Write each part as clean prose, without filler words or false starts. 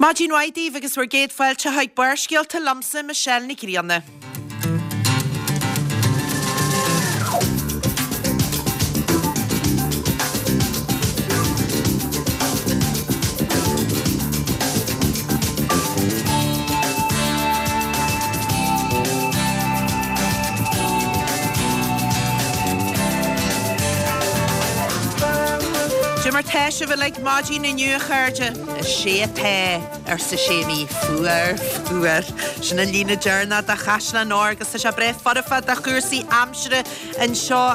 Máidín Waidí agus bhar géad fáilte haag buairscialta lamsa Michelle Nicríanna. Mar teise bhfuil le máidín na nua chuirde sé té ar sa sémí fuair sinna lína dearna a chaisna nóir agus sa se breith fadafa a chuirsaí amsere an seo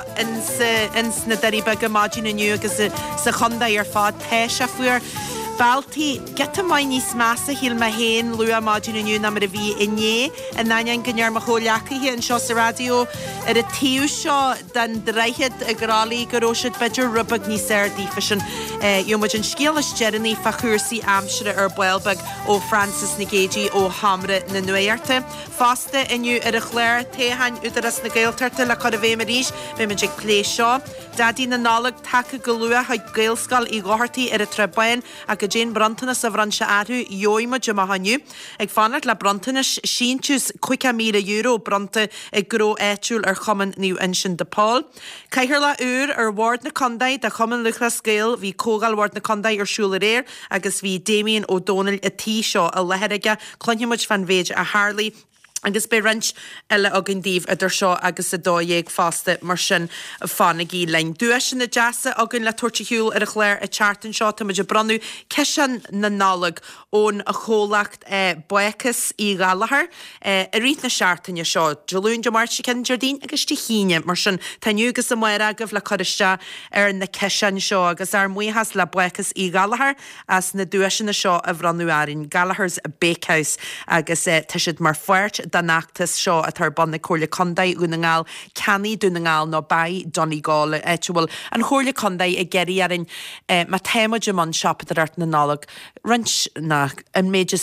ins na daríbe go máidín na nua agus sa chundaí ar fád teise fuair. Baltí, geta mai níos massa híl ma héin lua máidín na nua na mar a bhí iné a nain gynnear ma chóleacaí an seo sa radio ar a tíú seo den dreichid a grálaí goróisiid beidir rubag níos airdí fashion Iomid an scéalas Jeremy fa chuirsaí amsere ar Buelbag ó Francis Nigéji ó Hamre na Nuairte. Fásta iniu ar a chléir téhain údaras na gailtarta le chud a bhéim a ríis bhí man ag plé seo. Dadí na nálag take go lua haid gailscal i gáhartaí ar a trebain a go Jane Brantana sa bhranse airú joima de mahaniu. Ag fanart le Brantanas síntús €2,000 branta ag gró éitiúil ar chuman níu insin de Paul. Caithir le úr ar Ward na Condaid de chuman Lucas Gael hí cógal Ward na Condaid ar siúla réir agus hí Damien O'Donnell a tí seo a leheirige cloinnemuid fan véid a Harley. Agus be rint eile agan díomh idir seo agus a dóéag fásta mar sin fánagí lein. Dúis na deasa agan le tuairteúil ar a chléir a chartan seo tá muidir branú cean na nálag ón a chólacht buchas í galahar a rít na seaartainne seo. Jolún de March cin Jardín agus tí híine mar sin taniugus a muir agah le chuiste ar na cean seo agus ar muohas le buchas í galahar as na dúisina seo a bhranúárin Galahars a Bakehouse agus tuisiid mar fuirt da nachtas seo a tar banna chóirle condaid úna ngáil ceannaí dúna ngáil nó bai Donegal eitiúil an chóirle condaid a geirí arin má téimeid man siop ar art na nálag rint na an méidir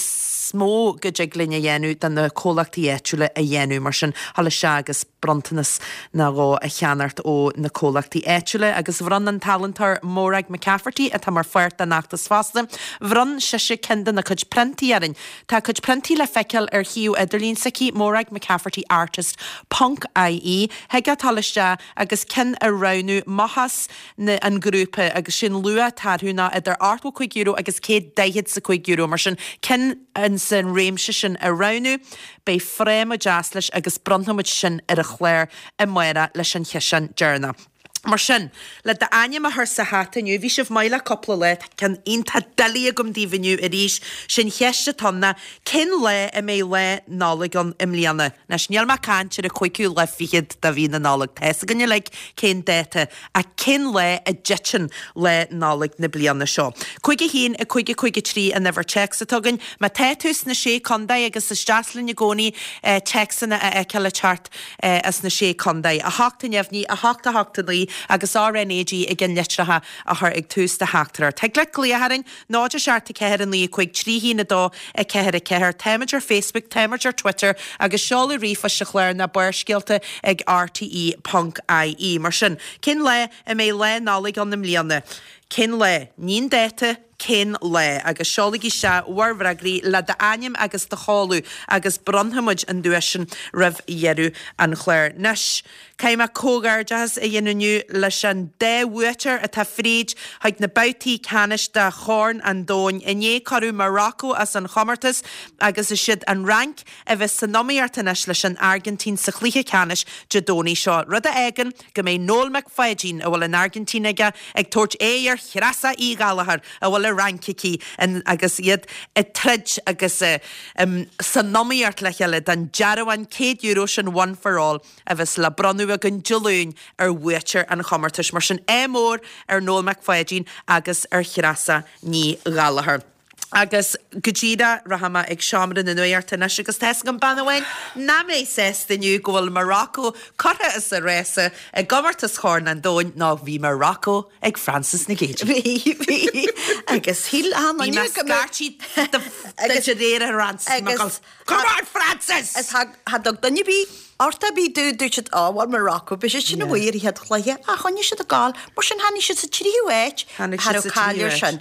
smó go deag linne dhéanú den na cólachtaí éitiúile a dhéanú mar sin hala se agus Brantanas na rá a cheanart ó na cólachtaí éitiúile agus bhran an talentar Morag McCafferty a tá mar fuirt a nachtas fásta. Bhran se cindan na chuid prentí arin. Tá chuid prentí le feiceal ar hiú idirlín Saki Morag McCafferty artist Punk IE hega taliste agus cin a raunú mahas na an grúpa agus sin lua tarhúna idir €8 agus cé €10 mar sin cin an san réimse sin a raunú bei fréim a jazz leis agus branthamid sin ar a chléir a muire leis an chean dearna. Mar sin, le de aine a thur sa hataniu, bhí sibh maile coppla le can onanta dalí a gom díomhaniu a ríis sin cheiste tonna cin le a mé le nálag an imlíana. Nes neal má cáintir a chuiciú le fiad da bhí na nálag testa ganne le cin déta a cin le a jitin le nálag na bliana seo. Chuige hín a chuige trí a never checks a tugan, má téús na sé condaid agus is jaslin na gcónaí checksanna a eceile chart as na sé condaid. A háta neamhní a háta lí agus RNAG i gin litratha a thur ag tús de heachtar. Teag le léharing náidir searta ceir an lí chuig tríhí na dó a ceir téimidir Facebook, téimidir Twitter agus seála rifa se chléir na buairscialta ag RTE.ie mar sin. Cin le a mé le nálaigh an na mlíana. Cin le, níon déta, cin le, agus seolagí se warhragraí le de aim agus de cháú agus branthamid an dúisin rah dhearú an chléir. Nes, céim a cógardas a dhéananiu leis an 10 uatar a tá fríd haid na bautaí canis de chorn an dóin iné carú Morocco as an chomartas agus is siad an rank a bheith san nóíartanis leis an Argentín sa chlíthe canis de dóní seo. Rud a aigen go mé Noel McFadyen a bhfuil an Argentínaige ag tuairt éar chirasa í galahar a bhfuil a rankicí agus iad a trid agus san nóíart le heile den €1 sin one for all a bheits le branú a gon jolún ar bhuitir an chomartas mar sin émór ar Noel McFadyen agus ar chirasa ní galahar. Agus gojida rahama ag seamra na nuairta nes agus tes gan banhain na mé ses deniu gohfuil Morocco cortha is a résa ag gomartas chorn an dóin ná bhí Morocco ag Francis Nigéji. Bhí agus híl am an scartí de réir rans. Come on, Francis! As hadog dunne bí Orta bí dúirt áhhail Morocco, be sé sin bhuiir í head chléthe a chuine si a gáil, mar sin haní si sa tríú éit Har cáir sin.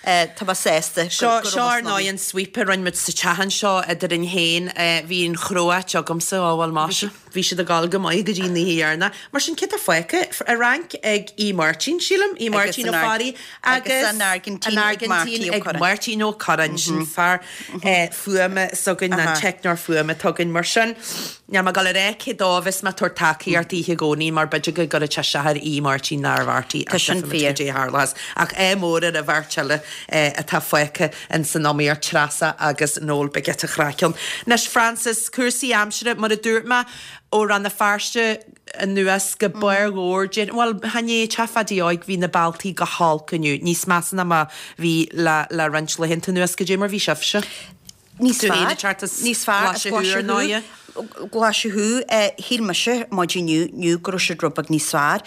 tá sésta. Seár ná an sweeper run mit sa tehan seo idir in héin hí an chroat agam sa áhil máise. Bhí si a galga mai go dtína híarna, mar sin kit a foiice a rank ag í Martin sílam, í Martin ó Fari agus an Argentín ag Martin ó Caran sin fear fuame so gon na technar fuame tugann mar sin. Ja ma gal ré dávis ma tortaí artíthe gcóí mar beidir go go te sehar í Martin náhartí a sin fé Harlas ach mór a bharteile a tá foiice an san nóíar trasa agus nóil be get a chrácean. Nes Francis cuasaí amsere mar a dúirma ó ran na farste an nuas go buir górgin, well hané chafadí oig hí na baltaí go hálcaniu, níos measna ma hí le ranch le hinta nuas go dé mar bhí sefse. Níos fear náide. Gláisiú hílmeise máidíniu nniu go sé drobag níos fear.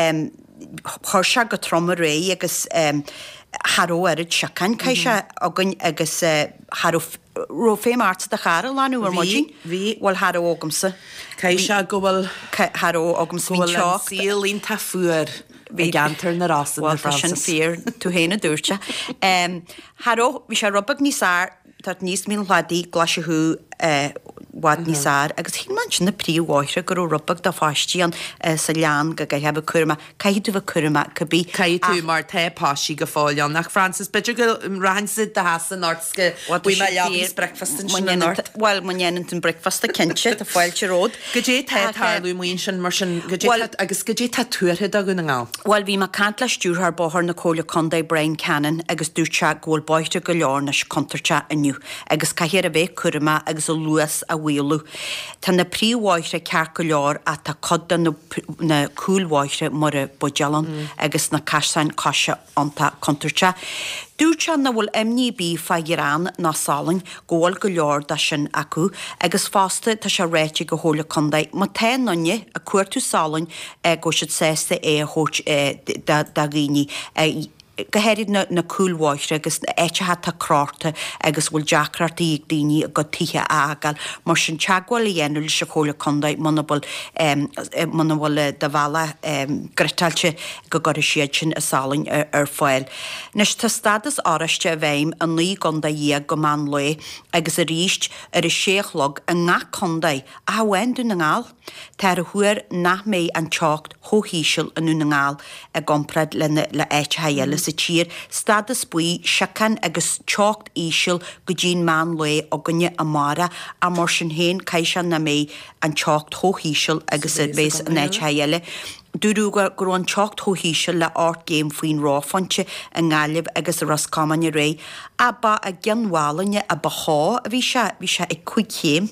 Chir se go trom a ré agus Haró arid seacan caiise agan agus ro féim art a chara láú ar máidín? Bhil Haró ágamsa. Caiise go bhfuil Haró ágamsa bhil sílín tá fuair. Bhí gantar na rásan na sin fear tú héna dúirte. Haró bhí sé rubbag níos ár tá níos mí hladí glasisiú wad níos ár, agus hí man sin na príomháire gur rubbag dá fáistíán sa lean go hebh curma, caiú bh curma go bí caiú mar tepáí go fáileán nach Francis beidir go rahansid de hasan ortske bhí breakfast Well manéan an breakfast a cinse a fáilte ród. Go dé tetarú muon sin mar sin agus go dé túthe a gona ngá. Well bhí mar cant le stúrthar bóthir na cóla condé Brain Cannon agus dúrte ggóil báiste go leornas contarte aniu, agus caihéar a bheith curma agus a luas a bhíolú. Tá na príomháire cear go leor a tá coda na cúlháire mar a bodealan agus na caisáin caiise anta contarte. Dúirte na bhfuil MNB feigirán ná sálainn ggóil go leor da sin acu, agus fásta tá se réite go hóla condaid, má té nonne a cuairtú sálainn go siad sésta hót da gíní. Gohéirid na cúlháire agus éitethe tá cráta agus bhfuil deacrartaí ag daoine go tithe ágal, mar sin teagháil i dhéanúil se chóla condaid mana bhfuil de bhela gretailte go ggur siad sin a sálainn ar fáil. Nes tá stadas áraiste a bhéim an ní gonda dhéag go man le agus a ríist ar i séchlog a ngá condaid a hahainú na ngáil, Tá a thuair nach mé an teocht thóhíisiil anú na ngáil a gomprad le éitethe sa tír, stadas buí seacan agus teocht íisiil go dín man le a gunne amara a mar sin héin caiise na mé an teocht thóhíisiil agus a bés an éitethe. Dúrú gur an teocht thóhíisiil le át géim faoin ráfante a ngáileh agus a rascámanne ré, a ba a gceanhálainne a baá a bhí se ag chuig chéim.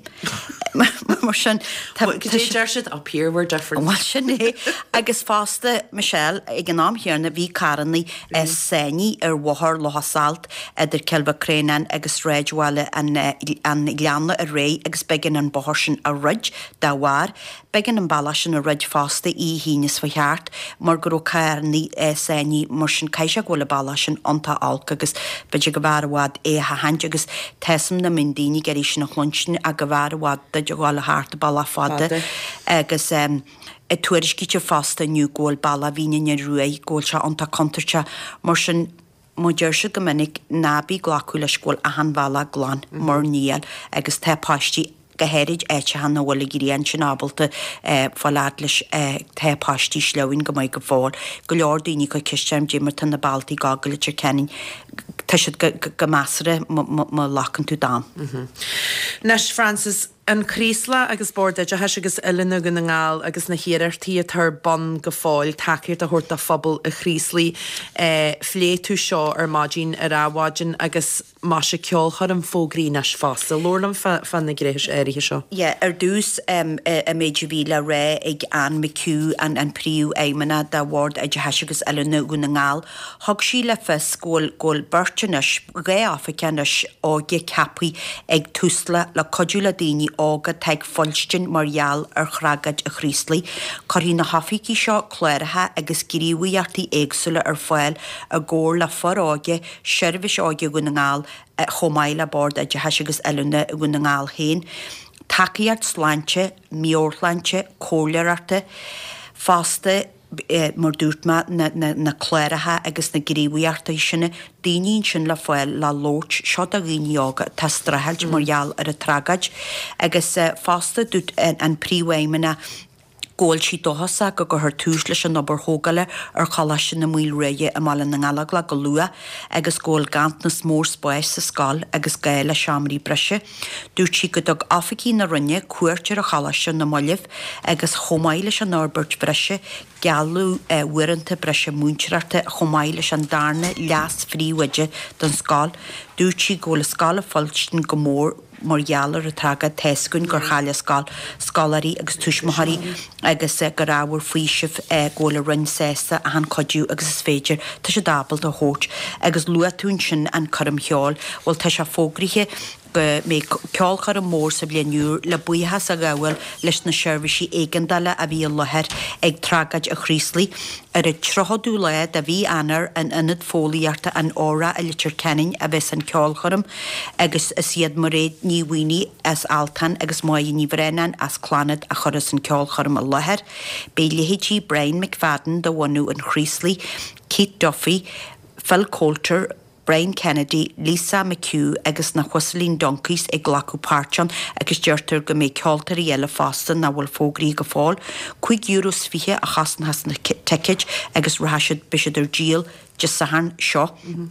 Mar sin siad up here we're different. Mar sin é agus fásta Michelle ag an námhéarna bhí carannaí séní ar bhthir lethasalt idir ceilbhcréanan agus réidhile an leanna a ré agus began an báthir sin a ruid dá bhhar, began an bailla sin a ruid fásta í hínas fa cheart, mar gur cairnaí séní mar sin caiise ghfuil bailla sin anta alca agus beidir go bhharhád ha haint agus teism na mindíine geéis sin na chluinsin a go bhharhád de gáil háart balla fada agus tuairiscíte fásta nniu ggóil balla bhíine ruaí ggóil se anta contarte mar sin Muidir se go minic nábí ghlaú le scóil a an bhela glán mar níal agus tepáistí gohéirid éite hanna bhfuil guríon sin ábalta fáilead leis tepáistí sleoinn go mbeidh go bháil, go leor daoine go cisteim Jimmar na baltaí gagaile tir cenin tá siad go measara má lachan tú dám. Nes Francis an crísla agus bordeid a heis agus ilina go na ngáil agus na hiarartí a tar bon go fáil takeírt a thuirt a phobal a chríslí flé tú seo ar mádín ar áhádin agus má se ceol chur an fógraí nes fásta. Lorlam fan na gréis éirithe seo. Ie, ar dús a méidir bhí le ré ag an micú an príú éimena dá bhórd ag heis agus ilina go na ngáil, thug sí le fis ggóil bertanis ré áfacanis áge capaí ag túsla le codúla daoine ágad teag foilstin margheall ar chragad a chríslí, choí na hafií seo chléirithe agus guríhuiartaí éagsúla ar fáil a ggóir le foráige, seirbhís áige go na ngáil chomáil le bord a de heis agus ilina go na ngáil héin, takeíart sláinte, miorlainte, cólearta, fásta mar dúirtma na chléirethe agus na gríomhíarta sinna daoíonn sin le foiil le lót seo a gghíneoga tá strahailt margheall ar a tragaid agus fásta dút an príomhhaimena ggóil sí dohasa go gur túis leis an obair thógaile ar chalasin na míl réige a mála na ngalagla go lua agus ggóil gant na smór spáis sa scáil agus gaile seaamraí breise. Dúirt sí go dog afací na rinne cuairtear a chalasin na moileh agus chomáile an ábeirt breise gealú uiranta breise múnteirta chomáile an darna leas fríhaide don scáil. Dúirt sí ggóla scála fáiltin go mór margheallar a traga teiscún gur chaile scálarí agus tuismathaí agus go ráhar faoisih ggóla rinn sésta a an codú agus is féidir tá sé dábal a thót agus luatún sin an chum cheáil bhil tá se fógrithe mé ceolchar an mór sa blianúr le buíthe a gahfuil leis na seirbhísí éigeandála a bhí lethir ag tragaid a chríslí ar a trothadú leid a bhí anar an inad fólaíarta an óra a litir cenin a bheits an ceolcharum agus is siad mar réad níhuioine as altan agus máí ní bhrenan as clánad a choras an ceolcharum a lethir. Bé lehétí Brian McFadden do bhainú an chríslí, Keith Duffy, Phil Coulter, Brian Kennedy, Lisa McHugh agus na Jocelyn Donkeys ag glacu páirtean agus deirtar go mé ceoltarí eile fástan na bhfuil fógraí go fáil, €5 fiche a chasan has na ticket agus rahasiid bisidir díal just sahan seo.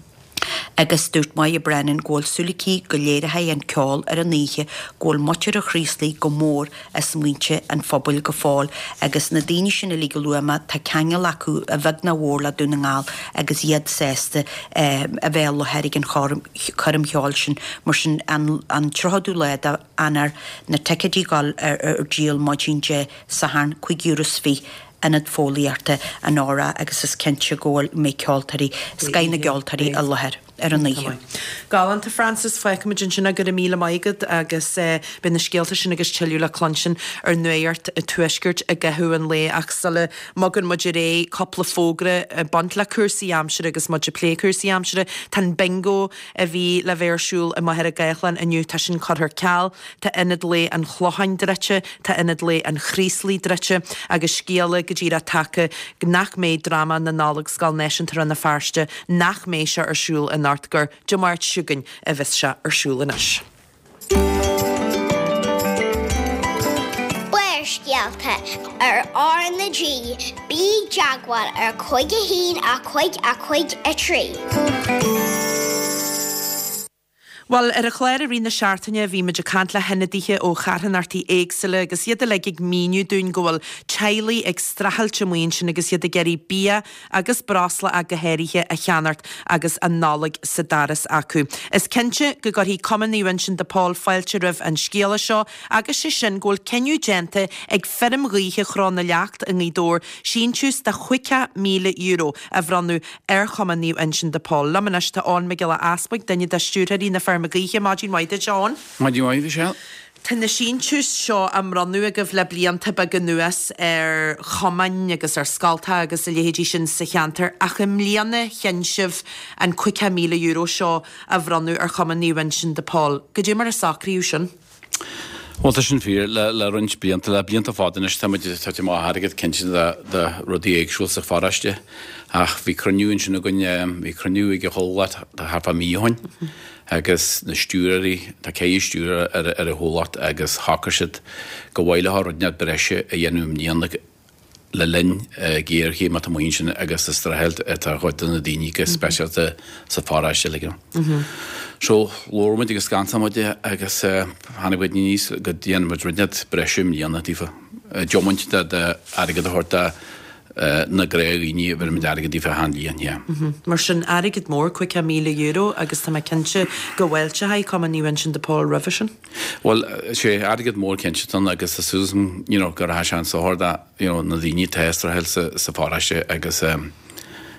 Agus dúirt mai a brenin ggóil sulicí go léirithe an ceáil ar an níe ggóil mutear a chríslí go mór as muinte an fphobal go fáil agus na daine sin na líga luama tá ceangal acu a bheith na bhórla dúna ngáil agus iad sésta a bheith lehéigh an chum cheáil sin mar sin an trothadú leid anar na teicedí gáil ar díal maidínte sahan €5 anad fólaíarta an ára agus is cinse ggóil mé ceoltarí scaine geoltarí a lethir ar an níe. Galanta Francis feicimidjin sin a gur míle maigad agus bin na scéalta sin agus tiú le clansin ar nuirt a tuisgurt a gathú an lé ach sala magan muidir ré coppla fógra bant le cursaí amsere agus muidir plécursaí amsere tan bingo a bhí le bhéirsúil a maithir a gaithlan aniu tá sin chuthar ceall tá inad lé an chlochain dreite tá inad lé an chríslí dreite agus scéala go dtíra take nach méid drama na nálag scal neisiantar an na fearste nach méid se arsúil in Nartgur Jamart Sugan a bheith se arsúlanis. Buir scialta ar na G, bí jaguar ar 5 a 5 a 3. Well, ar a chléir a rina seaartaine bhí meidir cant le henadíthe ó charhanartí éagsile agus iad le ag míniu dún gohfuil tealaí ag strahailte muon sin agus iad a geirí bia agus brasla a gohéirithe a cheanart agus an nálag sa daras acu. Is cinse go gur hí commaníhain sin de Paul fáilte rih an scéala seo agus sé sin ggóil ceniu gente ag ferm ríthe chrána leacht a ngídór sin tús de €50,000 a bhranú ar commaníhain sin de Paul. Lamanas tá an me gile aspaig daine de stúraí na Magíe Máidín Maide John. Maidín Maide se. Tá na sin tús seo am ranú a go le blianta be gan nuas ar chomain agus ar scalta agus a léhédí sin sa cheantar ach im líana cheansibh an €5,000 seo a bhranú ar chomaníhain sin de Paul. Go dtí mar a sacríú sin? Well, tá sin fír le rins blianta le blianta fádan is táidir tá máthgad cinnte de rudí éagsúil sa fáraiste ach bhí cruniúin sin gonne bhí cruniú go hólaat de harpa míhain agus na stúraí tá cé stúra ar a hólaat agus hácarsid go bhhaile rudnead breise a dhéanúm níanana le linn géirché mat moin sin agus is strahelt a chuitan na daoine speisialta sa fáraiste le. So lormid agus gansamide agus hanna bhid níos go dtíana mar rudnead breisiúm níanana tífa. Jomuint de agad a horta na gréíní bhar me agad dífa handlíon. Mar sin agad mór €5,000 agus tá cinse go bhfuilte ha commaníhain sin de Paul Revision? Well, sé agad mór cinsetan agus a Susan gur ha an sa horda na daoine testra hel sa fáraiste agus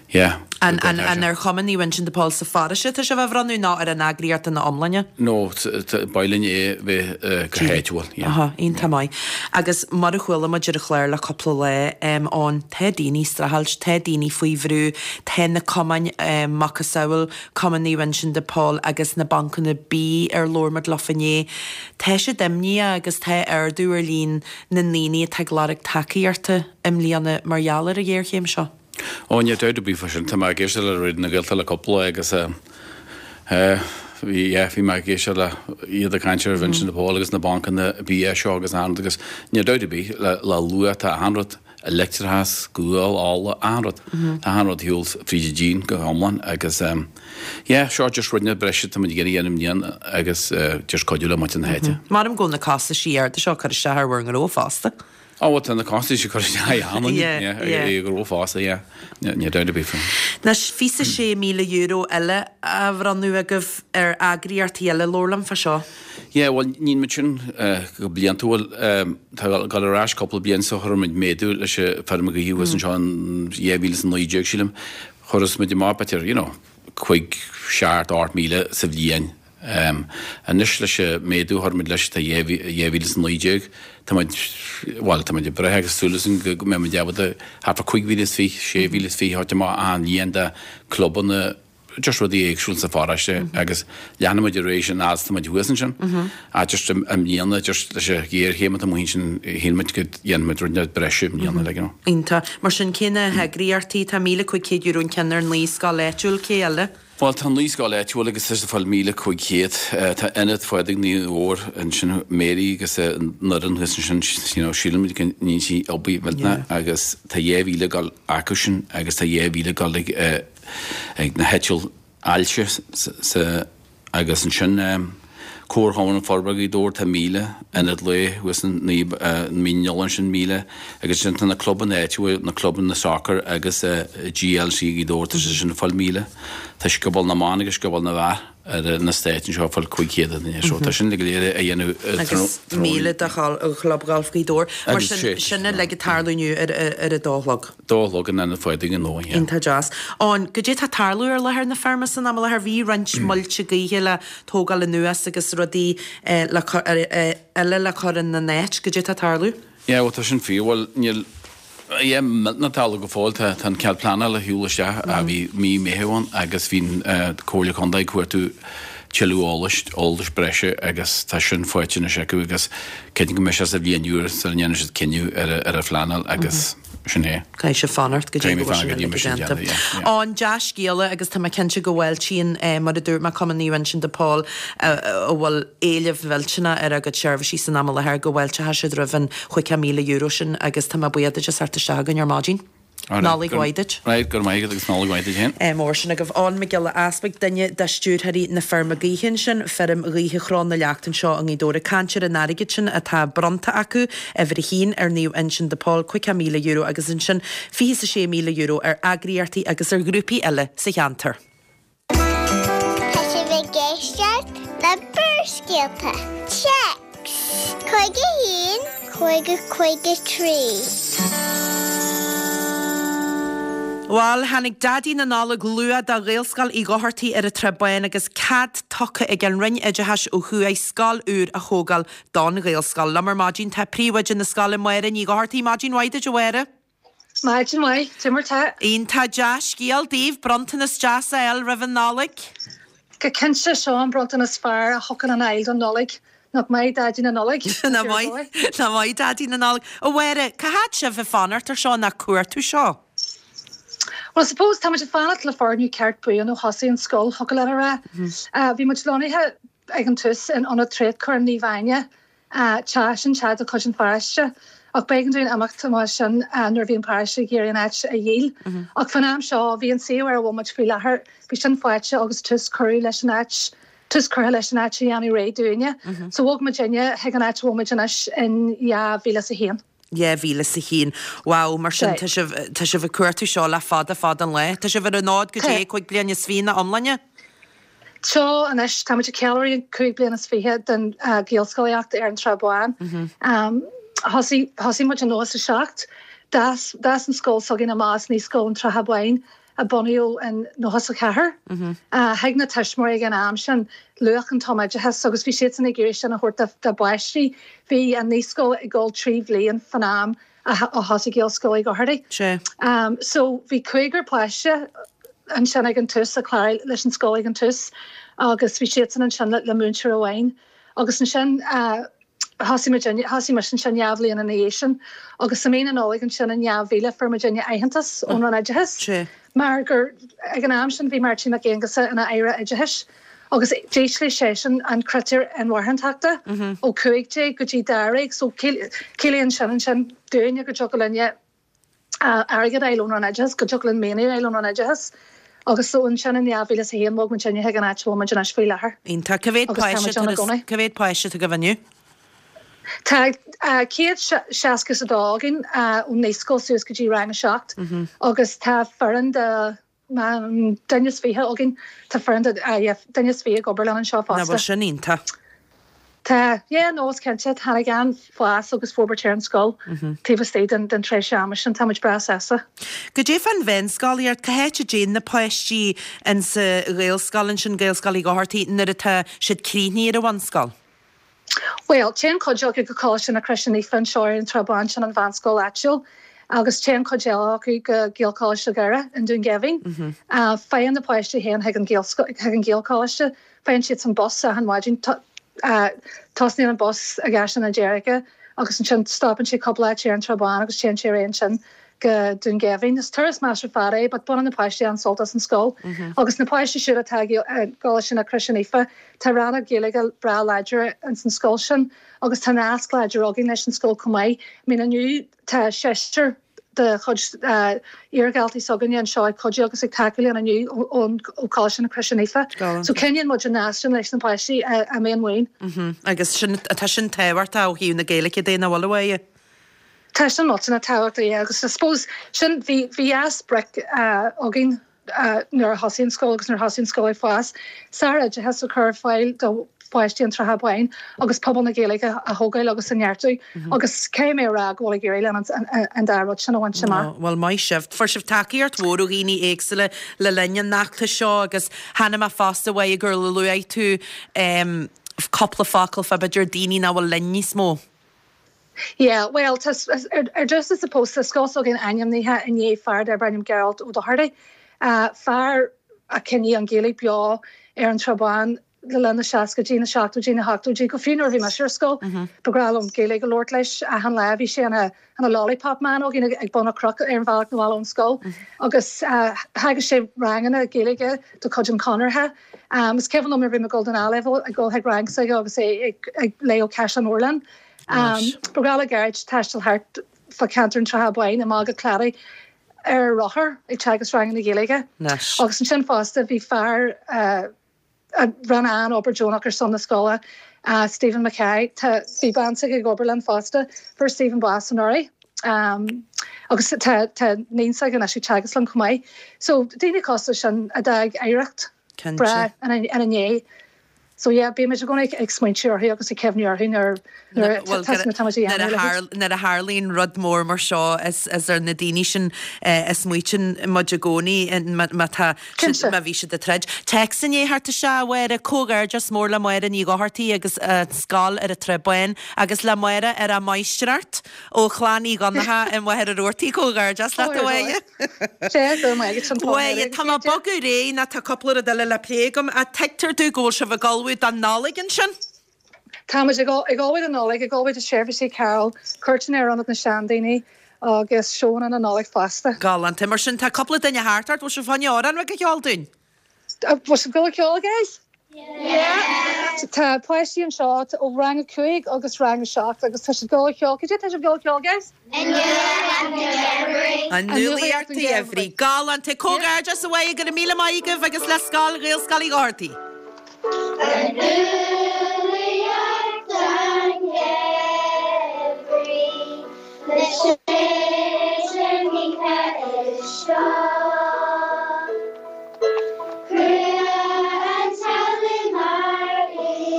Yeah. An chuman ní sin de Paul sa farise tá se bh ranú ná ar an agriíart na omlaine? No, bailin bheith gohéitúil. Aha, on tamáid. Agus mar a chhuiile ma deidir chléir le coppla le an te daoine strahailt, te daoine faoi bhrú, te na cumain macasáil cumaníhain sin de Paul agus na bancan na bí ar lormad lofané. Te se dimní agus te ardú ar lín na níine te gláric takeíarta líanana margheallar a dhéirchéim seo. Ní deidir bí fa sin tá mar géisi le rid na ggilta le coppla agus bhí mar géisi le iad a caiintear bhain sin na Paul agus na bancan na bí seo agus an agus ní deidir bí le lua tá anrad electrahas Google ála anrad tá anrad hiúil fríide dín go hamlan agus seo just ruine breise tá géirí dhéanam níon agus just coidúla mai an héite. Mar am gona cásta síar de seo chu se bhar an ó fásta. Áhat an na cáí se chu gur fásta ní deidir bí fan. Nas fi €6,000 eile a bhranú agah ar agriíartí eile lólam fa seo? Well nín mit sin go bliantúil gal arás coppla blian so chuid méadú leis se ferma go hiúhas an seán éhílas an 9 sílim choras mu mápatir chuig 6-8 sa bblion. A nus leis méadú thumid leis tá éhílas an 9 Tá brethe agus súlasan go mé deabhad hafa 5,000 fí, 6,000 fí háte má an líon de clubbanna just rudí éagsúil sa fáraiste agus leanamid rééis an ásta maid huasan sin a just am líana just leis géir chéime am hín sin híimiid go dhéanamid runead breisiú líana le. Ínta mar sin cinenne hegriíartí tá €1,500 cenar níos gá leitúil céile. Well tá níos gá leitúil agus is fáil €1,500 tá inad foidig ní óir an sin méí agus nar an husan sin sílamid ní sí obbí bhena agus tá dhéhhíle gal acusin agus tá dhéhhíle gal ag na heitiil ailte agus an sin córtháin forbaí dúir tá 1,000 inad le was mílan sin 1,000 agus sin na clubban éitiú na clubban na soccer agus GLC í dúirta sin fáil 1,000 Tá go bol na mána agus go bol na bhar ar na stéitin seo fáil chuicéad seo tá sin le léire a dhéanú 1,000 a chlubgalfgaí dúir mar sinna le tarlúniu ar a dólog. Dólog an na foidig an nó. Inta jazz. An go dé tá tarlú ar lethir na ferma san am lethir bhí rint muilte gaithe le tógal le nuas agus rudí eile le choran na net go dé tá tarlú? Tá sin fíhil níl na tal go fáilte tan ceall plana le hiúlaiste a bhí mí méháin agus hín cóla chudaid cuairtú tiúálist ólas breise agus tá sin foiitina seú agus ce go me se a bhíonúr sa dhéana si cinniu ar a flanal agus sinné. Cai se fanart go an deas cíala agus tá cinse go bhfuil tíon mar a dúr mar cumaníhain sin de Paul bhfuil éileh bhiltena ar agad seirbhí san am lethir go bhfuilte he si dribhann €5,000 sin agus tá buiad is sarta segan ar mádín. Nálaigh waidid. Right, gur maigad agus nálaigh waidid hen. Mór sin a goh an me geile aspect daine de stúrthaí na ferma gaíhin sin ferm ríthe chrán na leachtain seo an í dóra cantir a náigid sin a tá bronta acu a bhrí hín ar níú in sin de Paul €5,000 agus in sin €6,000 ar agriíartí agus ar grúpi eile sa cheantar. Tá sé bheith géisteart na burscéalta. Checks. Chuige hín, chuige trí. Well, hannig dadí na nála glua da réalscal í gáhartaí ar a trebáin agus cad tocha ag an rin ideheis ó chu é scal úr a chógal don réalscal. Lamar mágin tá príomhaid na scal muire í gáhartaí mágin waide jo wére? Mágin wai, timmer tá. Ín tá deas cíal díomh brontanas deas a el raibh nálaigh? Go cinse seán brontanas fear a hocan an ail don nálaigh. Nach mai dadí na nálaigh. Na mai dadí na nálaigh. Ó wére, cahat se bheith fanart ar seo na cuairtú seo? Well, I suppose tá muid a fanat le farniú ceart buan ó hosaí an scol hoca le ra. Bhí muid lonithe ag an tus in an tréad chuir ní bhaine te sin tead a chusin fariste ach began dún amachta má sin nuair bhíon páiste géir an éit a dhéal. Ach fan am seo bhí an séo ar bhmuid fao lethir bhí sin foiite agus tus choirú leis an éit tus chuir leis an éit dhéanú ré dúine. So bhg muid déine heag an éit bhmuid in bhíle sa héan. Bhíle sa hín. Wow, mar sin tá se bh cuairtú seo le fad an le. Tá se bhar a nád go dé chuig bliana svína omlainne? Seo an is tá muid ceirí chuig bliana sfihe den géalscoíocht ar an trabáin. Hosí muid an nóas a seacht, das an scóil so gin a más ní scóil an trahabhain a bonio in no hosa cahar. Heag na tashmor ag an amshan luach an Tom has agus vi sé an igration a hort da baistri vi an nísco I gol trí bblion fan am a hosa gil sco go hardy. So vi kuiger pleise an sin ag an tus a chláir leis an sco ag an tus agus vi sé an sin le múntir ahain agus an sin Hasi mar sin jaafli an nation agus sa main an olig an sin an jaafvile for Virginia Eihantas on an edges. Maar gur ag an amsin vi Martin McGingus an aira edges agus déisli session an cretir an warhantakta o kuigte gotí darig so Killian sin doing go jolinne agad eilon an edges go jolin mé eilon an edges. Agus so an sin an jaafvile sa hé mog man sin he an actual man fi lehar. Inta cyfeid poeisi to gyfynnu? Tá céad seacas a dágin ón níoscol suas go dtí rang a seacht agus tá fearan de daine sfíthe agin tá fearan daine sfí goberlan an seo fásta. Na sin ínta. Tá nós cente tá gan fáas agus fóbertéir an scóil tíhsté den treis seamas an táid bras esa. Go dé fan bhain scáíart cahéite dé na poisttí an sa réalscáin sin géalscáí gáhartaí nar atá siad críní ar a bhain scáil. Well, Chen Kojok go caution a Christian fan shore in Trabanch and Van School actual. Agus Chen Kojok Gil College Gara and doing giving. Fain the poist hen Hagan Gil College. Fain shit some boss and watching tossing and boss a gash in Jerica. Agus and stop and she couple at Chen Traban, Agus Chen Chen doing giving. This tourist master fare, but one on the poist and salt us in skull. Agus na poist should have tag Golish and a Christian Ifa. Tarana Gilligal bra ledger and some sculption. August tan ask ledger ogin nation skull comai. Mean a new ta Chester the Hodge irregalty sogan and shaw Koji August Takili and a new on College and a Christian Ifa. So Kenyan Mojanastion nation paishi a main Wayne. I guess shouldn't attention tower tau he in the Gaelic day na away. Tashan not in a tower because I suppose shouldn't be asked brick ogin nor Hossin Skolgus nor Hossin Skoy fast. Sarah has occur file do foisti an trahabain agus pobl na Gaelic a hogail agus an yartu agus came rag wall Gaelic and darrod sin wan shima. Well my shift for shift takiart woru gini excellent le lenyan nachta shaw agus hanna ma fast away a girl luai to couple of fakal fa bajardini na wal lenyi smo. Yeah, well, just as supposed to scoss again anyam niha in ye far der Birmingham Gerald o the hardy. Far a Kenny an Gaelic bia an Traban le lena seaca Gina Shaachú Gina Hachtú G go fiúnar bhí mar sco begrálum Gaelic go Lord leis a han le bhí sé an a lollipop man ó gin ag bona croc ar an bhach na bhil an scó agus hagus sé rangana Gaelige do Codjum Connor ha is Kevin am bhí me golden level a go heag rang sa agus é ag leo cash an Orlan begrala garage tastal hart fa cantar an trahabain a mága clary rocher ag tegus rang na Gaelige agus an sin fásta bhí fear ran an Oberjonach ar son na scola Stephen Mackay bhí bansa ag Oberlin fásta for Stephen Blasonori agus tá nísa gan así tegus lan cumai so daine costa sin a dag éirecht bra an a né so yeah, be me going to explain sure here because Kevin Yarhin or na a Harleen Rudmore mar shaw as er na Danishin as muichin Majagoni and mata ma visha the tredge texting ye hart to sha where a cogar just more la moira ni go harty agus skal at a trebain agus la moira at a moistrat o chlani gan ha and where a rorty cogar just that way way come a bogure na ta couple of the la plegum a tector do go shava gal with an knowledge and shin. Thomas, I go with a knowledge, I go with a Shervisy Carol, Curtin air on the Shandini, guess shown on a knowledge faster. Gallant Emerson, a couple of then your heart art, was you funny or and what y'all doing? Was it go like y'all guys? Yeah. Ta question shot, or rang a quick, August rang a shot, I guess I should go like y'all. Could you touch go like y'all guys? And newly at the every gallant take cogar just away, you get a meal of my give, I guess less skull, real scully garty. A newly done every the station is strong. And telling our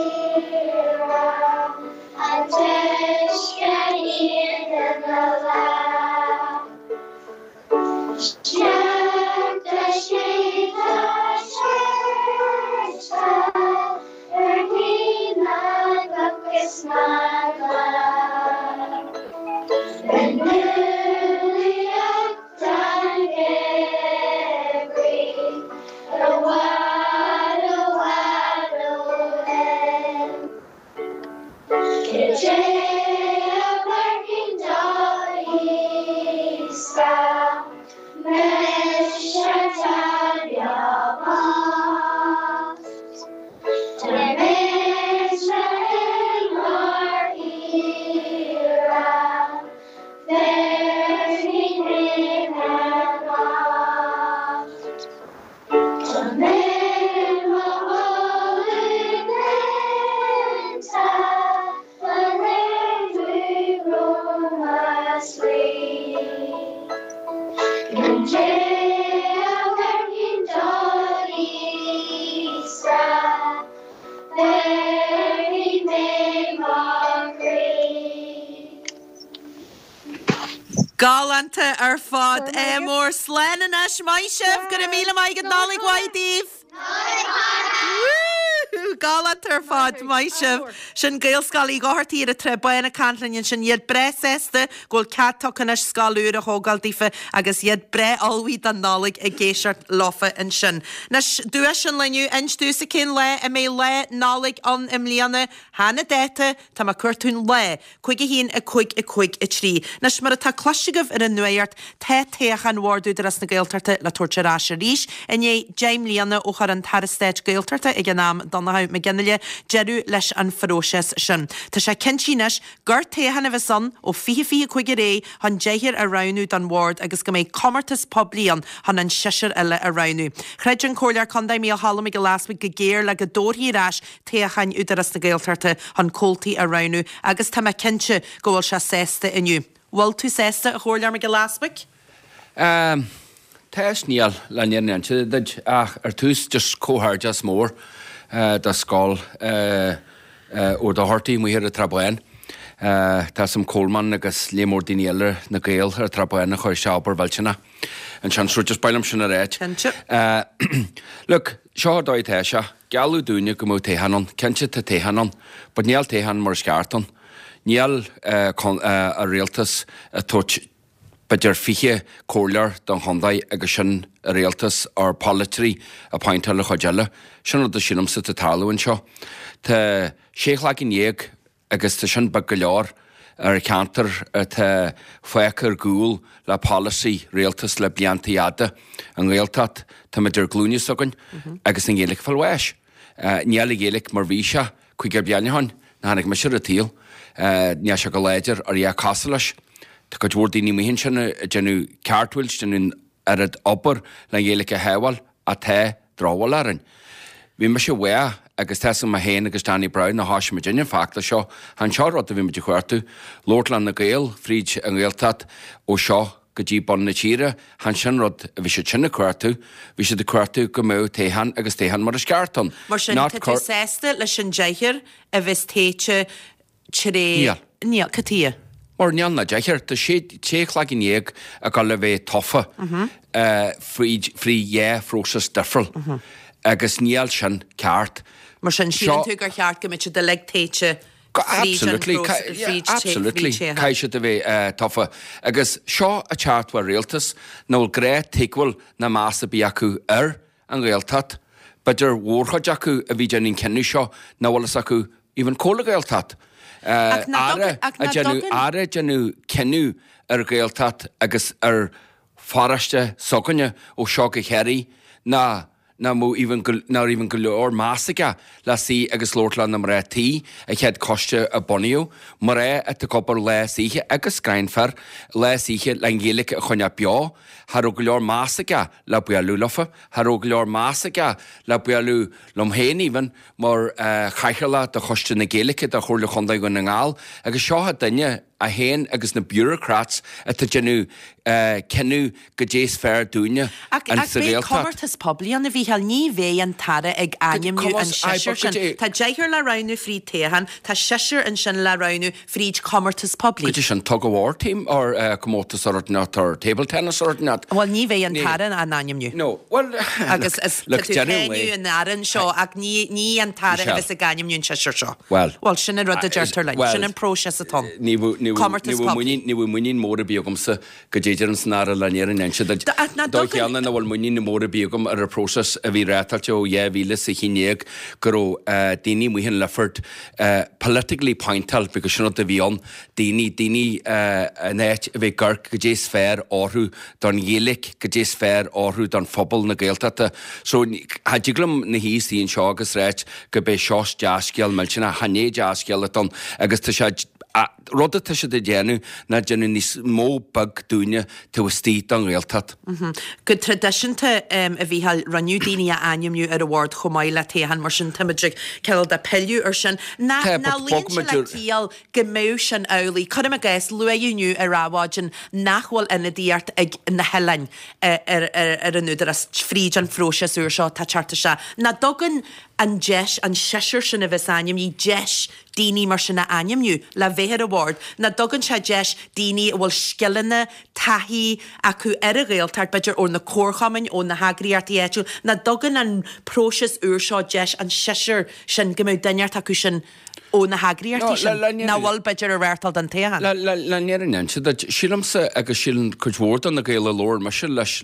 era and touch can hear them aloud. Check the Galanta ar fad mór slen na smaisef go míle maigad nálig waidíh. Galant ar fad maisef sin gailscalí gáhartí a tre baina canlainn sin iad bre sésta ggóil catachchan as scalúr a hógaldífa agus iad bre alhí an nálig a géisiart lofa an sin. Nas dúa sin leniu instú sa cin le a mé le nálig an imlíana hána déta tá má curtún le chuig a hín a chuig a trí. Nas mar a tá classigah ar an nuairt teach an wardú as na gailtarta le tuairte rá ríis in é Jaime líana ó char an tarastéid gailtarta ag an nám Donnaha me genneile jeru leis an feróses sin. Tá sé cinsínes gur téhanna bheith san ó fi chuig ré han déhir a raunú dan ward agus go méid commartas poblíon han an siir eile a raunú. Chreid an cóir condai mí a hallam go lásfu go géir le go dóirí rás téchain údaras na gailtarta han cótaí a raunú agus tá cinse gohfuil se sésta inniu. Bhil tú sésta a chóirlear me go láspa? Tá níal le níarnse ach ar tús just cóthir just mór da scáil ó da hortaí mu hir a trabáin. Tá sam Coleman agus lémór daine na gail ar trabáin na chuir seabar bhiltena. An sean srúteas bailm sin a réit. Look, seo dóid téise, gealú dúine go mú téhanan, cinse tá téhanan, bud níal téhan mar scartan. Níal a réaltas a tóit beidir fiche cóirlear don Hondaí agus sin a réaltas ar polytrí a paintal le chodeile, sin a sinam sa talúin seo. Tá séchlaag in éag agus tá sin bag go leor ar cantar tá foiachar gúil le policy réaltas le bliantaíada an réaltat tá meidir glúne sogan agus an ggéalaigh fallhais. Níal ggéalaigh mar bhí se chuig ar beannahan na hanig me siar a tíl, ní se go léidir ar dhé casalas. Tá go dúir daoine mihinn sinna genú ceartúil sin arad obair le dhéalaigh a heabhail a té dráhhail aran. Bhí me se bhea agus team a héana agus Danny Brown na háisi me déine facta seo an seárát a bhí me de chuirtu, Lordland na Gael, fríd an Gaeltat ó seo go dtí bon na tíre, han sin rud a bhí sé sinna cuairtu, bhí sé de cuairtu go mó téhan agus téhan mar a scartan. Mar sin tú sésta leis sin déithir a bheits téite tré níl catíí. Or neanna deithir, tá sé téchlaag in éag a go le bheith tofa frí dhé frósas difriil agus níl sin ceart. Mar sin sílan tú gur cheart go mit de le téite. Absolutely, caiise a bheith tofa. Agus seo a teartha réaltas nóil gré teagháil na másasa bí acu ar an réaltat, beidir mhórchaid acu a bhí deanín cenú seo nóhlas acu íhan cóla réaltat. Ara genú cenú ar gaeltat agus ar faraste soganne ó seo go chéirí na mú even go leor másacha le sí agus Lordland na mar tí a chead coste a Bonniú, mar a coppar le síche agus scainfar le síche le ggéalaigh a chuine beá, Har go leor másacha le bualú lofa, Har go leor másacha le bualú lomhéin even mar chaichala de choiste na ggéalaigh a chuirla chundaí go na ngáil, agus seo daine a héin agus na bureaucrats a tá genú cenú go dééis fearr dúine an sa réaltat. Commartas poblí an a bhí heal ní bhé an tara ag aimimú an siir sin. Tá déithir le raunú frí téhan, tá siir an sin le raunú fríd commartas poblí. Go sin tug war team or commótas ornat or table tennis ornat. Well, ní bhé an tara an aimimú. No, well, agus tú an aran seo ag ní an tara agus a gaiimún siir seo. Well, sin a rud a deirtar lein, sin an próses atá. Ní muín mór bíogumsa go déidir an snar lenéir an ense. Dó cheanna na bhfuil muín mór bíogum ar a prósas a bhí rétalte ó dhéhhíle sa chinéag gur daoine muhin lefort politically pointal because sinna a bhíon daoine net a bheith gar go dé sfér áthú don dhélik go dé sfér áthú don phobal na Gaeltachta. So hadíglum na híos íon seo agus réit go bheith seos deasceal me sinna hané deasceal don agus tá sé rudda tá sé de déanú na déanú níos mó bag dúine tá tí an Gaeltacht. Go tradiisianta a bhíhall ranniu daoine a ainimú ar a bhard chomáile téhan mar sin timidir ceil de peilú ar sin na líon se le cíal go mú sin eolaí chum a gais luúniu a ráháin nachhfuil ina díart ag na helain ar an nuidir as fríd an fróise úr seo tá charta se. Na dogan an deis an seisiir sin a bheits aim í deis daoine mar sinna animú le bhéir a bhard na dogan se deis daoine bhfuil skillanna taithí acu ar a Gaeltacht beidir ó na cóchamin ó na hagriartí éú na dogan an próses úr seo deis an seisiir sin go mú daineart acu sin ó na hagriartí sin na bhfuil beidir a réirtal den téhan. Lenéar an ense sílamsa agus sílan chuhórda na Gaeile lór mar sin leis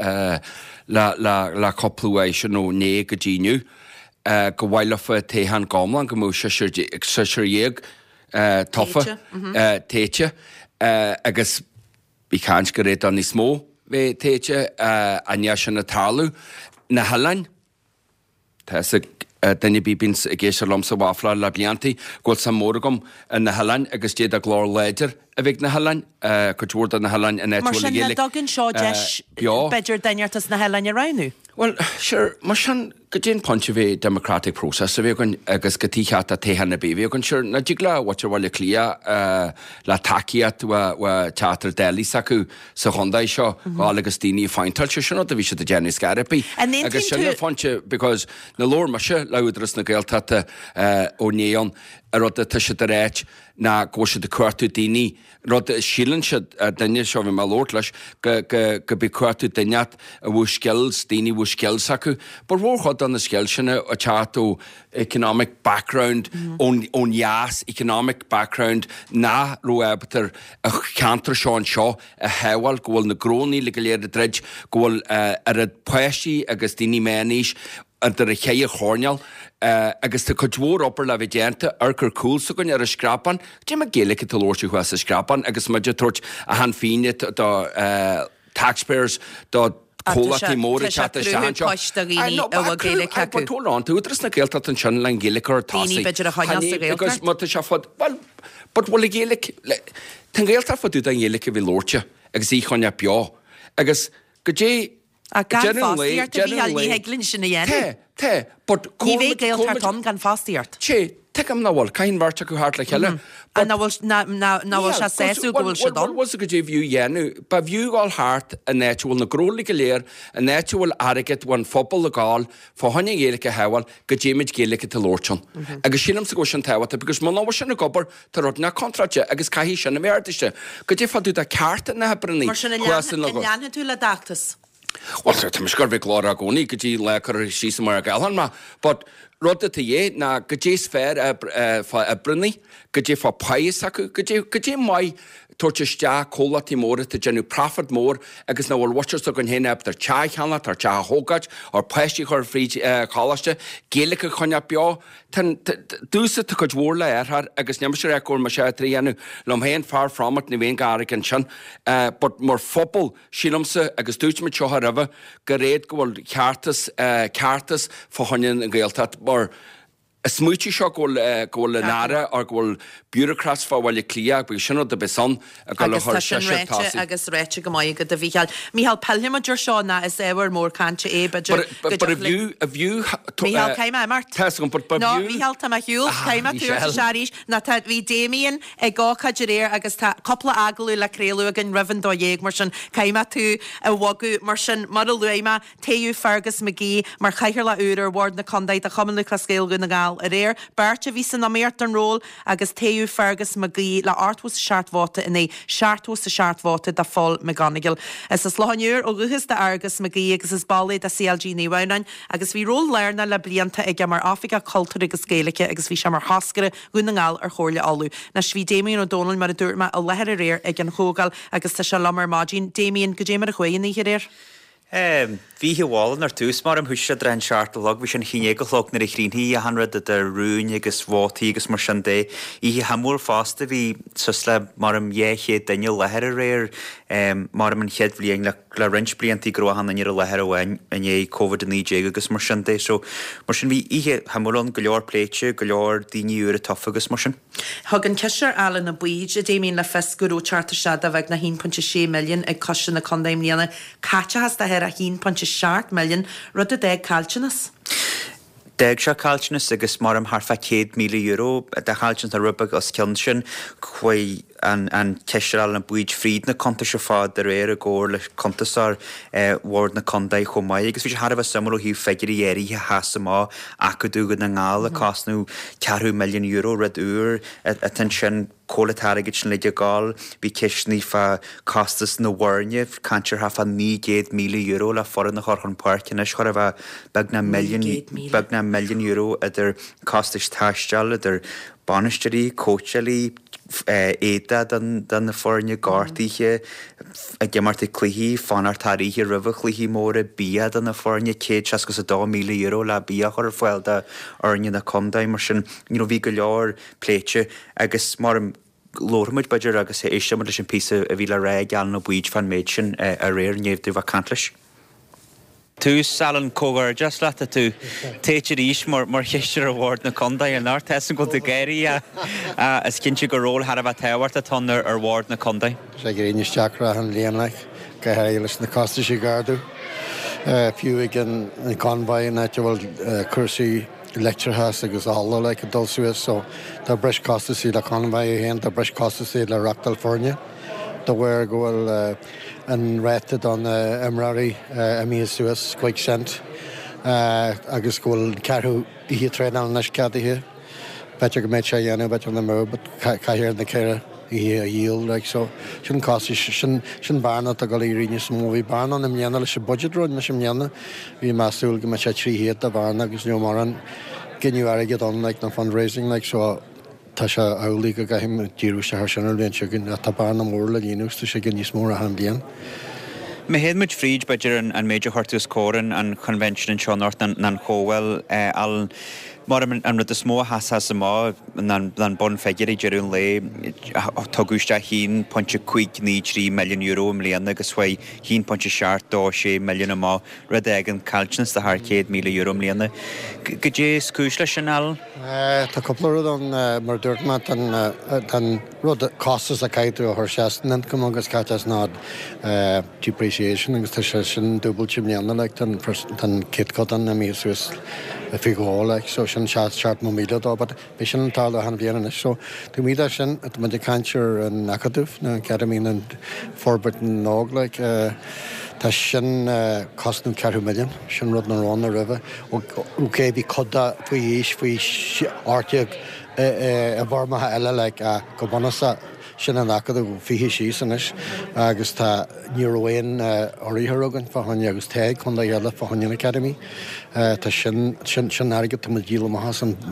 le coplúéis nó né go ddíniu. Go bhhailefa téhan gámlan go mú séir tofa téite agus bhí cáins go réit an ní smó bheith téite aine sin na talú na halain Tá danne bíbín a géisir lom sa bhafla le bliantaí ghil sa mórgam na halain agus déad a glár léidir a bheith na halain go dúirda na halain in mar sin na dogan seo deis beidir daineartas na halain a ranú. Well, sure, mar sin go dtíon ponte bheith democratic process a bheith agus go tícheat a téhanna bé bheith gon sure na digla watir bhile clia le takeíat wa teatr Delí acu sa chundaid seo gáil agus daoine feintal se sinna a bhí se de déanú scarpaí. Agus sinna ponte because na lór mar se leudras na Gaeltachta ó néon a rud a tuise de réit na ggóise de cuairtú daoine rud sílan se daine seo bhí má lórt leis go bí cuairtú daineat a bhú skills daoine bhú skills acu. Bar bhórchad an na skill sinna a teatú economic background ón jaas economic background na roiabtar a cantar seán seo a heháil gohfuil na grónaí le go léir a dreid gohfuil ar a poisí agus daoine méníis ar a chéir chórneal agus tá chudhór opar le bhéideanta ar gur cúlsa gon ar a scrapan, dé a géalacha talóirte chuas a scrapan agus muidir tuairt a han fíine do taxpayers do cólatí móra chata seán seo. Tóán túdras na Gaeltacht an sin le géalacha ar tásaí. Agus mu se fod, well, but bhfuil géalacha, tá Gaeltacht fodú an géalacha bhí lórte agus í chuine beá. Agus go dé a gan fástiart a bhí alí heglinn sinna dhéanú. Té, but ní bhéh Gaeltacht an gan fástiart. Té, am na bhil cain bharte go háart le cheile. A na bhfuil se séú go bhfuil se don. Was a go dé bhú dhéanú, ba bhúáil háart a néitúil na gróla go léir a néitúil airigid bhain fphobal le gáil fá tháinig géalacha heháil go déimiid géalacha til lórtan. Agus sinam sa go sin táhata, agus má náha sinna gobar tá rud na contrate agus caihí sinna méirteiste. Go dé fadú a cearta na hebrenaí. Mar sinna leanna tú le dachtas. Well, tá mis gur bheith glár a gcónaí go dtí le chur síos mar a gailhan má, but rudda tá dhé na go dtí sfér a brunaí, go dtí fá país acu, go dtí mai tuairte stea cólatí móra tá genú profit mór agus na bhfuil watchers a gon héine ab tar teáchanna tar te hógaid ar peistí chur fríd chálaiste, géalacha chuine beá, dúsa tá chud mhór le airthar agus neamar sé réicúir mar sé tríanú lom héon far framat na bhéon garric an sin, but mar fphobal sílamsa agus dúirt me teo rabh go réad go bhfuil ceartas fá tháineann an Gaeltacht mar a smúiti seo ggóil le nára ar ggóil bureaucrats fá bhile clia bu sinna de besan a go réite agus réite go maiid go a bhíal. Míhall pellimidir seánna is éhar mór cante é beidir a bhú Míhall caiime mar bhíhall tá hiúil caiime tú seéis na bhí déíonn ag gáchaidir réir agus tá coppla agalú leréú a gin rihan dó dhéag mar sin caiime tú a bhagu mar sin mar a luime taú fergus McGee mar chaiir le úr bhd na condaid a chamanú scéalú na gáil ngáil a réir Berta ví san amíart an ról agus téú fergus magí le artwas seartváta in é seartwas a seartváta da fol me ganigil. Is láhanúr ó ruchas de agus magí agus is ballé a CLG níhhain agus bhí ról leirna le blianta ag mar Africa cultúr agus géalacha agus bhí sem mar hascara gúna ngáil ar chóirle alú. Na sví Damien O'Donnell mar a dúrma a lehar a réir ag an hógal agus tá se lamar mágin Damien go démar a chuin í réir. Bhí hihálan ar tús mar am thuise dren seartalog bhí sin chiné go chlog na chríní a hanrad a rún agus bhótaí agus mar sin dé. Í hamúr fásta bhí sus le mar am dhéché daine lehar a réir mar am an chead bblion le rins bliantí grohan an ar a lehar ahhain a é COVID-19 agus mar sin dé. So mar sin bhí ihe hamúlan go leor pléite go leor daoine úr a tofa agus mar sin. Thug an ceisir Alan na buid a Damien le fesgurú charta seada bheith na 1.6 milliún ag cosisian na condaim líana caite has da a 1.6 milliún rud a 10 calchanas. Deg se calchanas agus mar am harfa 100 milliún euro a de calchanas na rubag os cean sin chuoi an ceisiral na buid fríd na conta se fád ar éir a ggóir le contasar ward na condaid chomáid agus bhí sé harfa samú hí feigirí éirí a hasasa má acu dúgad na ngáil a cosnú 4 milliún euro red úr a tan sin cólatáigid sin leidir gáil bhí ceisní fa costas na bhharne cantir hafa 900 milliún euro le foran na chorchan parkin is chor a bheith bag na milliún euro idir costas taisteal idir banisteí, coachalí, éda dan na fórne gáirtíche a gemartí cluhí fanartaríhe rubh chluhí móra bia dan na fórne cé chasgus a 2 milliún euro le bia chur foiilda arne na condaim mar sin bhí go leor pléite agus mar lórmuid beidir agus é éiste mar sin písa a bhí le ré geall na buid fan méid sin a réir néomhdú bh cantlis. Tú salan cógar just leta tú téitir ís mar cheistir a bhórd na condaid an art tesan go de géirí as cinnte go ról har a bheith tehhart a tonnar ar bhórd na condaid. Sé gur inis teachra an léanlaich go leis na costa sé gardú. Fiú ag an convaid na bhfuil cursaí lecturehas agus alla le a dul suas, so tá breis costa sí le convaid a héan, tá breis costa sí le Rockdale Fórne. Tá bhfuir gohfuil an réitad an imráí a mí suas chuig cent agus gohfuil cearthú ihe tréad an leis ceadaithe. Beidir go méid sé dhéanamh beidir na mó, caihéir na céire í a díal le so sin cosí sin barna a go líríne smó bhí barna na mhéanana leis budget roid me sem mhéanana bhí measúil go me sé tríhéad a bharna agus nó mar an giniu aige an le na fundraising le so tá se álaí go gaim díú se sinnar bhíon se gin a tabbarna mór le líústa sé gin níos mór a han bíon. Me héadmuid fríd beidir an méidir hartús córan an convention in Seanort nan chóhfuil al mar an rud a smó hasas a má an bon feidir i dearún le tuguste 1.53 milliún euro am léana agus bhaid 1.6 milliún a má rud ag an calchanas de 100 milliún euro am léana. Go dé scúis lei sin al? Tá coppla rud an mar dúirtma an rud costas a caiitú a thuseastanan cum agus caiitas nád depreciation agus tá sé sin dúbaltí mléana le tan kitcodan na mí suas a fi go le so sin seart nó míle dá, but bhí sin an tal a han bhéanana so tú míide sin at mu de cantir an acadúh na Academy an Forbert an nág le tá sin cosnú 4 milliún sin rud na rán a rih ó cé bhí coda faoi íos faoi áteag a bharmathe eile le go banasa sin an acadú go fihi sí sanis agus tá níorhain oríthagan fahaine agus teag chun a dhéile fahaine Academy tá sin aige tá díla mahas an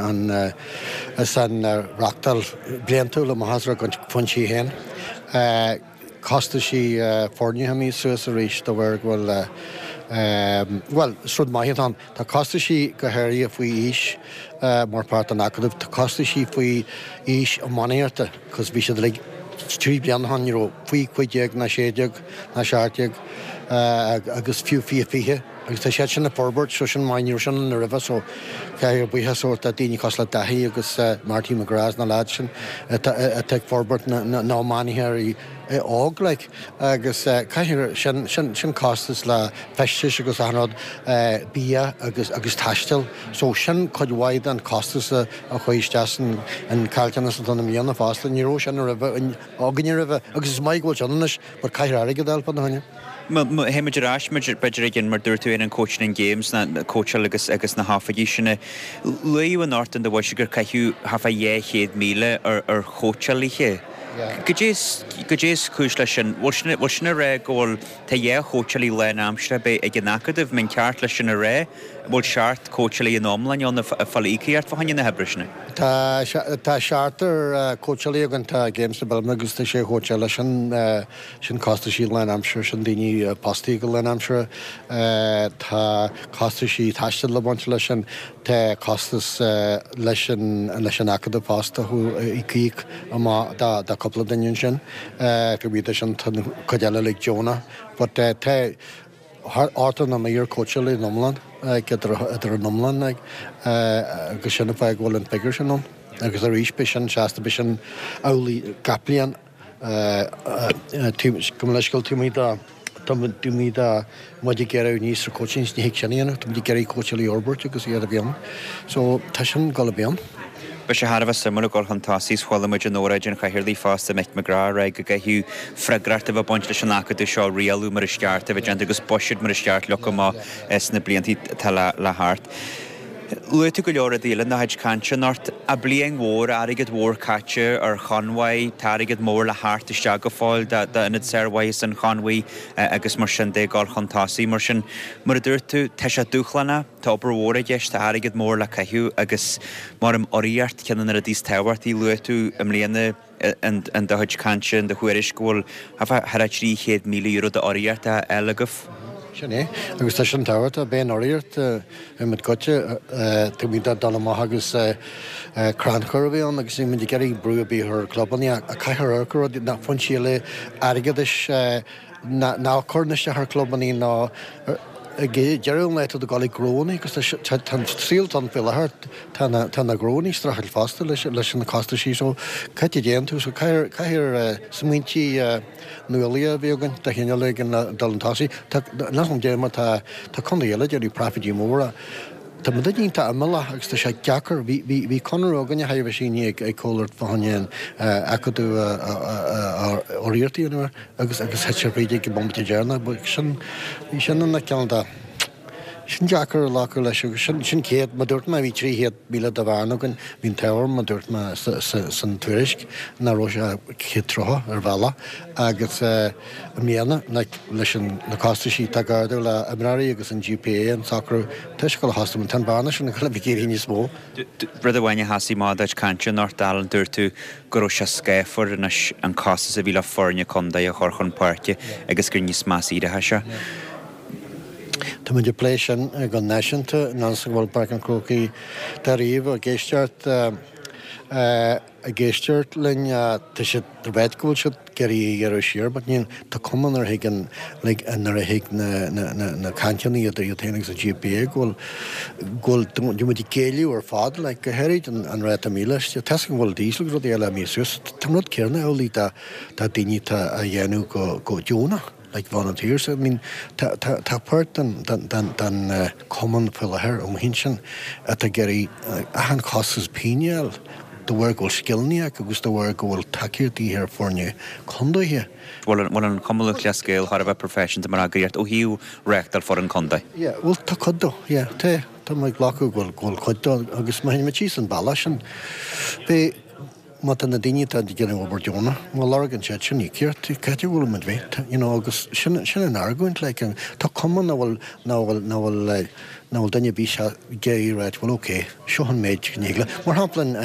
Rockdale bliantú le mahas gon funsí hen. Costa sí fórne mí suas a ríéis do bhar bhfuil well, srud maithe an tá costa sí go héirí a faoi íos marpát an acadúh, tá costa sí faoi íos a manéirta, cos bhí sé le trí blian hanró faoi chuideag na séideag na seaarteag agus fiú fihe agus tá sé sin na Forbert so sin mainú sin na rih so caiir buthe sót a daoine cos le dathí agus Martí McGrath na láid sin te Forbert ná manithe í ág le agus caiir sin costas le feiste agus anrad bí agus taistil so sin chuidhhaid an costas a chuistean an calteannas an míanana fásta níró sin rih ágan rih agus is maidhil seannis mar caiir aige dal pan haine. Héimeidirrás beidir gin mar dúirú an coaching games na coach agus na hafaí sinna luú an átain de bhaisigur caiithú hafa 100,000 ar chótealaíthe. Go dés chúis lei sin bhil sinna ré ggóil tá chótealaí le amstre be ag gnácadh minn ceart lei sinna ré bhil seart cótealaí an omlainn na fallííart fa haine na hebrisna. Tá seartar cótealaí agan tá games na Belma agus sé chóteala sin costa sí le amsre sin daoine postí go le amsre tá costa sí taiiste le bhaint lei sin tá costas leis an acad pasta chu ícíic dá coppla daon sin go bhí sin codeala le Jonah, but tá áta na méor cótealaí nomlan idir an nomlan agus sinna fá ghil an figur sin agus a ríis be sin seasta be sin álaí gaplian go leiscail tú míad tú míad muidir geir níos coaching ní hiic sinna tú geir cótealaí orbert agus iad a bhean, so tá sin go bhean. Be sé Harbh simú go chutáí cholamid an óid an chahirirlí fásta meid mará ra go gaithú freigrart a bh buint leis an acad seo réalú mar steart a bheith an agus boisiid mar steart le má na bliantí le háart. Luú go leor a díile na heid canse nát a blion mhór aigad mhór caite ar chanhaid táigad mór le háart iste go fáil inad séhhaid san chanhaí agus mar sin dé gáil chutáí mar sin mar a dúirtú te sé dúchlanna tá obair mhór a gceist a aigad mór le caithú agus mar am oríart ceanan ar a dís tehairtaí luú am líana an de heid canse an de chuiriscóil a €300,000 de oríart a eilagah. Sinné, agus tá sin táhairt a ben oríart mit gote tu mí dal maith agus crancurhíán agus mí geirí brú a bí ar clubbaní a caiithar na fan síle aigeis ná chuneiste th clubbaní ná dearúil le a gáí grónaí agus tan tríal an fiart tána grónaí strachail fásta leis na casta sí so caiite déan tú so caiir smintí nuala bhégan de chéine le an dalantáí nas an déama tá chunaile dearí profití móra. Tá mu dínta amala agus tá sé ceacar bhí conrógan a haimh síní ag cóirt fahain acu oríirtaíanú agus he réidir go bombta dearna, sin na ceanna sin deacar lácu leis sin céad má dúirt me bhí 300,000 de bhanagan hín teir má dúirt me san tuairisc na roise chétrotha ar bhela agus méana leis na cásta sí tagáú le amráí agus an GPA an sacrú tuis go hasasta an tan bána sin go le bhí ní smó. Brad bhhaine hasí máid cante North Allen dúirtú go se scéfar an cásta a bhí le fórne chundaí a chorchan páirte agus gur níos más iadthe se. Tá muidir pléis sin gan náisianta ná san bhfuil bar an crócaí daríomh a géisteart a géisteart linn tá sé bhéidgóil se geirí ar siir, but níon tá cuman ar higan nar a hiic na canteannaí a dhéananig sa GPA ghil du muidir céiliú ar fád le go heirid an réit a míle te an bhfuil dísla ru eile míús Tá rud cearna eolaí tá daoine a dhéanú go Jonah. Like volunteers, I mean, ta part dan common fill her hinchen at the geri han causes penial. The work will skillniak, agus the work will takir di here for you. Condo here. Well, an common scale har a profession to maragriat o hiu rectal for an conda. Yeah, well takodo, yeah, te my glocku will codo agus my machis and balashan. Be mat na daine a gin obair Jonah, má legan sé sin níceart caiite bhfuil mid bhéit, agus sin an arguint le tá cuman bhfuil daine bí se géiráid bhfuil oké, seo an méid níla. Mar haplan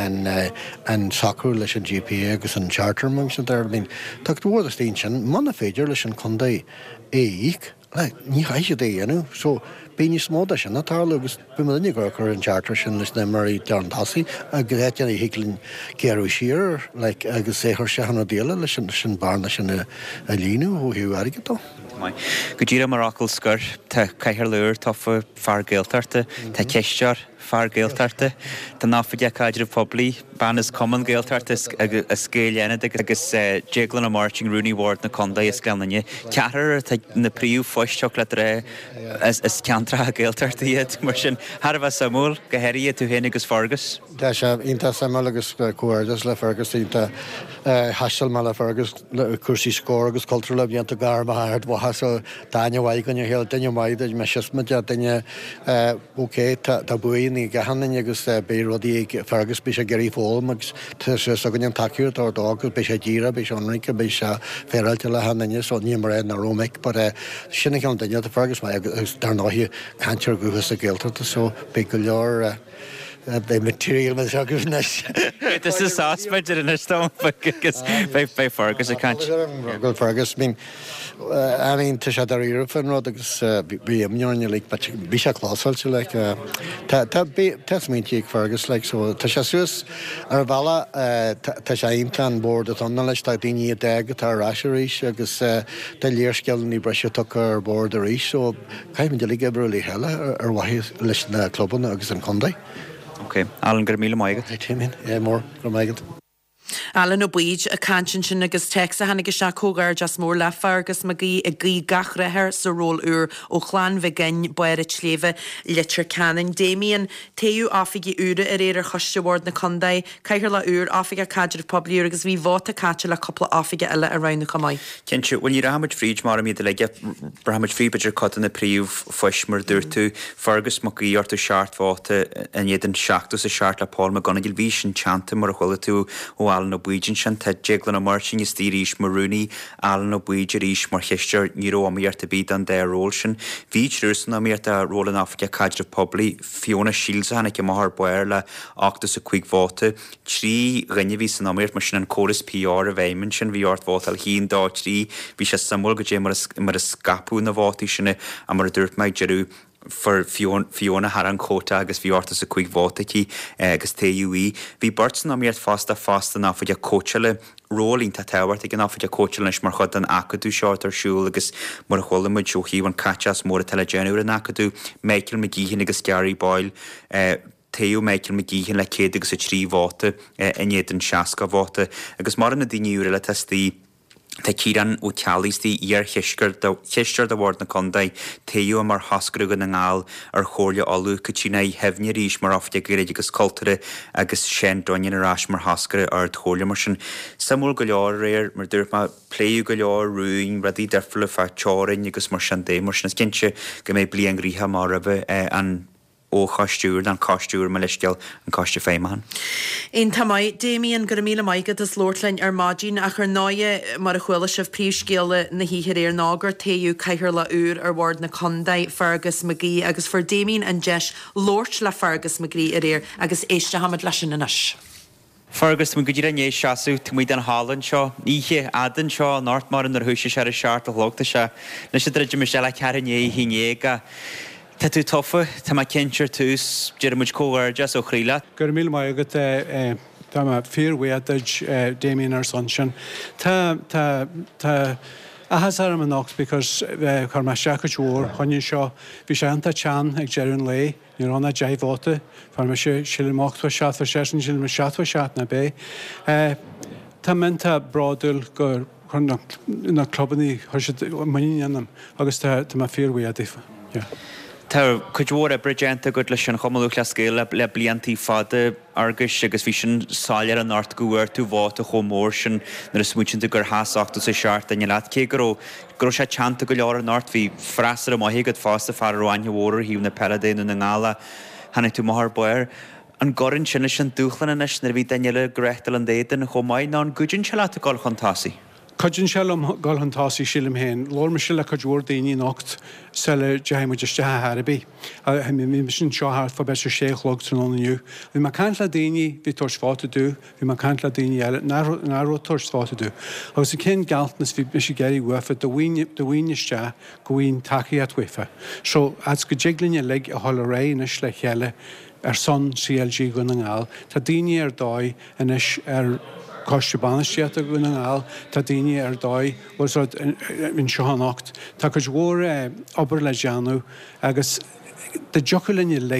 an sacrú leis an GPA agus an charter mang sin dar bhín tá bhór a stíon sin mana féidir leis an chundaí éíc le ní chaise dhéanú, so Bíní smóda sin natála agus bumaní go chu an charter sin leis na marí deantáí a gohéiteanna hiclinn cearú siar le agus éthir se hanna déala leis sin barna sin a líú ó hiú aigetá. Go dtíra marachil scur tá caiithir leir tá far géaltarta tá ceistear fear géaltarta Tá náfuide caidir poblí ban is common géaltarta a scéléana agus Jéglan a Marching Rooney Ward na Conda is glanne. Ceatar na príú foiisteach le ré is ceantra a géaltarta iad mar sin Harbh samúl go heirí tú héna agus Fergus. Tá sé ínta samúl agus cuairdas le Fergus ínta hasal me le Fergus cuasí scór agus cultúla bíanta gar a háart bhha so daine bhaid gan héal daine maid me siismaide daine ócé tá buí í gahanna agus bérodí Fergus bí sé geirí fóm agus tá sé so gan takeú tá dágus be sé díra be anrica be se féilte le hanne so ní mar na Romeic, but sinna an daine a Fergus mai agus dar náhí cantear gogus a géaltarta so be go leor bei material me agus nes. This is aspect in a stone by Fergus a can't. Go Fergus mean I mean to shut the fan rod agus be amnion like but be a class also like test me cheek Fergus like so tashasus arvala tashaim tan board at on the sta dini dag tar rasherish agus the leerskell ni brush tucker board the rish so kaim de liga bruli hella or why listen the club on agus an Conday. Okay, Alan gur míle maigad. Mór gur maigad. Alan ó buid a cantin sin agus texa hanna se cógar just mór le Fergus magí a gí gachrathair sa ról úr ó chláán vegan buir a tléve litir canan. Damien téú áfigi úra a réir choisteward na Condaid, caiir le úr áfige cadidir pobliúr agus bhí bháta caite le coppla áfige eile a roiinna comai. Kense, when you're Hamid Fríd mar mi de leige Hamid Fríd beidir cut in a príomh foiismar dúirtú Fergus magí orta seart bháta in iad an seachtas a seart le Paul McGonagall bhí sin chanta mar a chuile tú ó Alan O'Buidin sin te Jéglan a Marching is tí ríis mar Rooney, Alan O'Buidin ríis mar chisteir níró amíart a bíd an dé ról sin. Bhí trúsan amíart a ról an Africa caidir pobli Fiona Shields a hannig mahar buir le 8 bháta. Trí rinne ví san amíart mar sin an choras PR a bhéimen sin bhí ort bhátal hín dá trí bhí sé samúl go dé mar a scapú na bhátí sinna a mar a dúirt meid jeú for Fiona har an cóta agus bhí ortas a chuig bhátaí agus TUE. Bhí Burtson amíart fasta ná fuid a cóteile rólín tá tehart ag an áfuid a cóteile leis mar chud an acadú seart arsúil agus mar a chola muid seochaí an cateas mór a telegéanú an acadú Michael McGeehan agus Gary Boyle Teo Michael McGeehan le céad agus a trí bháta in iad an seaca bháta agus mar na daoine úra le testí Tá Ciaran ó tealaistí ar chiistir de bhhard na Condaid taú mar hascrúgan na ngáil ar chóirle olú go tína hefne ríis mar ofte goréid agus cultúre agus sin doin arás mar hascre ar thóirle mar sin. Samúl go leor réir mar dúirt má pléú go leor rúing radí defriúla fe teáin agus mar sin dé mar sin cinse go mé blian grítha mar rabh an ó chaistúr an cáistúr me leisceal an cáiste féimehan. In tamáid Damien gur míle maigad is Lordlein ar Mágin a chur náide mar a chuile sih príomhscéala na híhir ar nágur taú caiithir le úr ar bhard na Condaid Fergus McGee agus for Damien an deis Lord le Fergus McGee ar éir agus éiste hamad leis sin inis. Fergus mu goidir an éis seaú tú muid an Hálan seo, níhe adan seo Northmar ar thuise se a seart a logta se, na sé dreidir me se le cearanné hínéga. Tá tú tofa, tá má cinseir tús, dear muid cóhairdeas ó chríla. Gur míle maigad tá má fíorhhéadaid Damien ar son sin. Tá ahas ar an nocht because chuir me seacha túr, chuinn seo, bhí sé anta tean ag dearún lé, ní rána deithbháta, chuir me sé silimachta seathfa sé sin me seathfa seath na bé. Tá menta brádul gur na clubbaní chuir maíanam agus tá má fíorhhéadaí. Tá chuidhór a bridgenta go leis an chomalú le scéil le bliantí fada agus agus bhí sin sáilear an art gohfuir tú bháta chomór sin nar a smúitinta gur háachta sa seart a leat cé gur sé teanta go leor an art bhí freisar a maithégad fásta far roiinne hóir híomh na peladéanú na ngála hena tú maithar buir. An gorann sinna sin dúchlan inis nar bhí daile greachtal an déan na chomáid ná an gúidin se leat a gáil chutásaí. Codjin shellam galhantáí sílim hen, Lor me sile codúór daoine nocht selle deimmu just Harbí. Mi sin seohart fa be séchlog tróniu. Vi ma cant le daoine hí tors fáta dú, hí ma cant le daoine eile náró tors fáta dú. Agus a cén galtnas hí bis geirí wefa dohaoineiste gohaoin takeí a wefa. So as go jiglinne lig a hall réis le cheile ar son CLG gon an ngáil, tá daoine ar dóid inis ar Coiste banisteach go na ngáil tá daoine ar dóid was in seonacht. Tá go dhór obair le deanú agus de jochalinne lig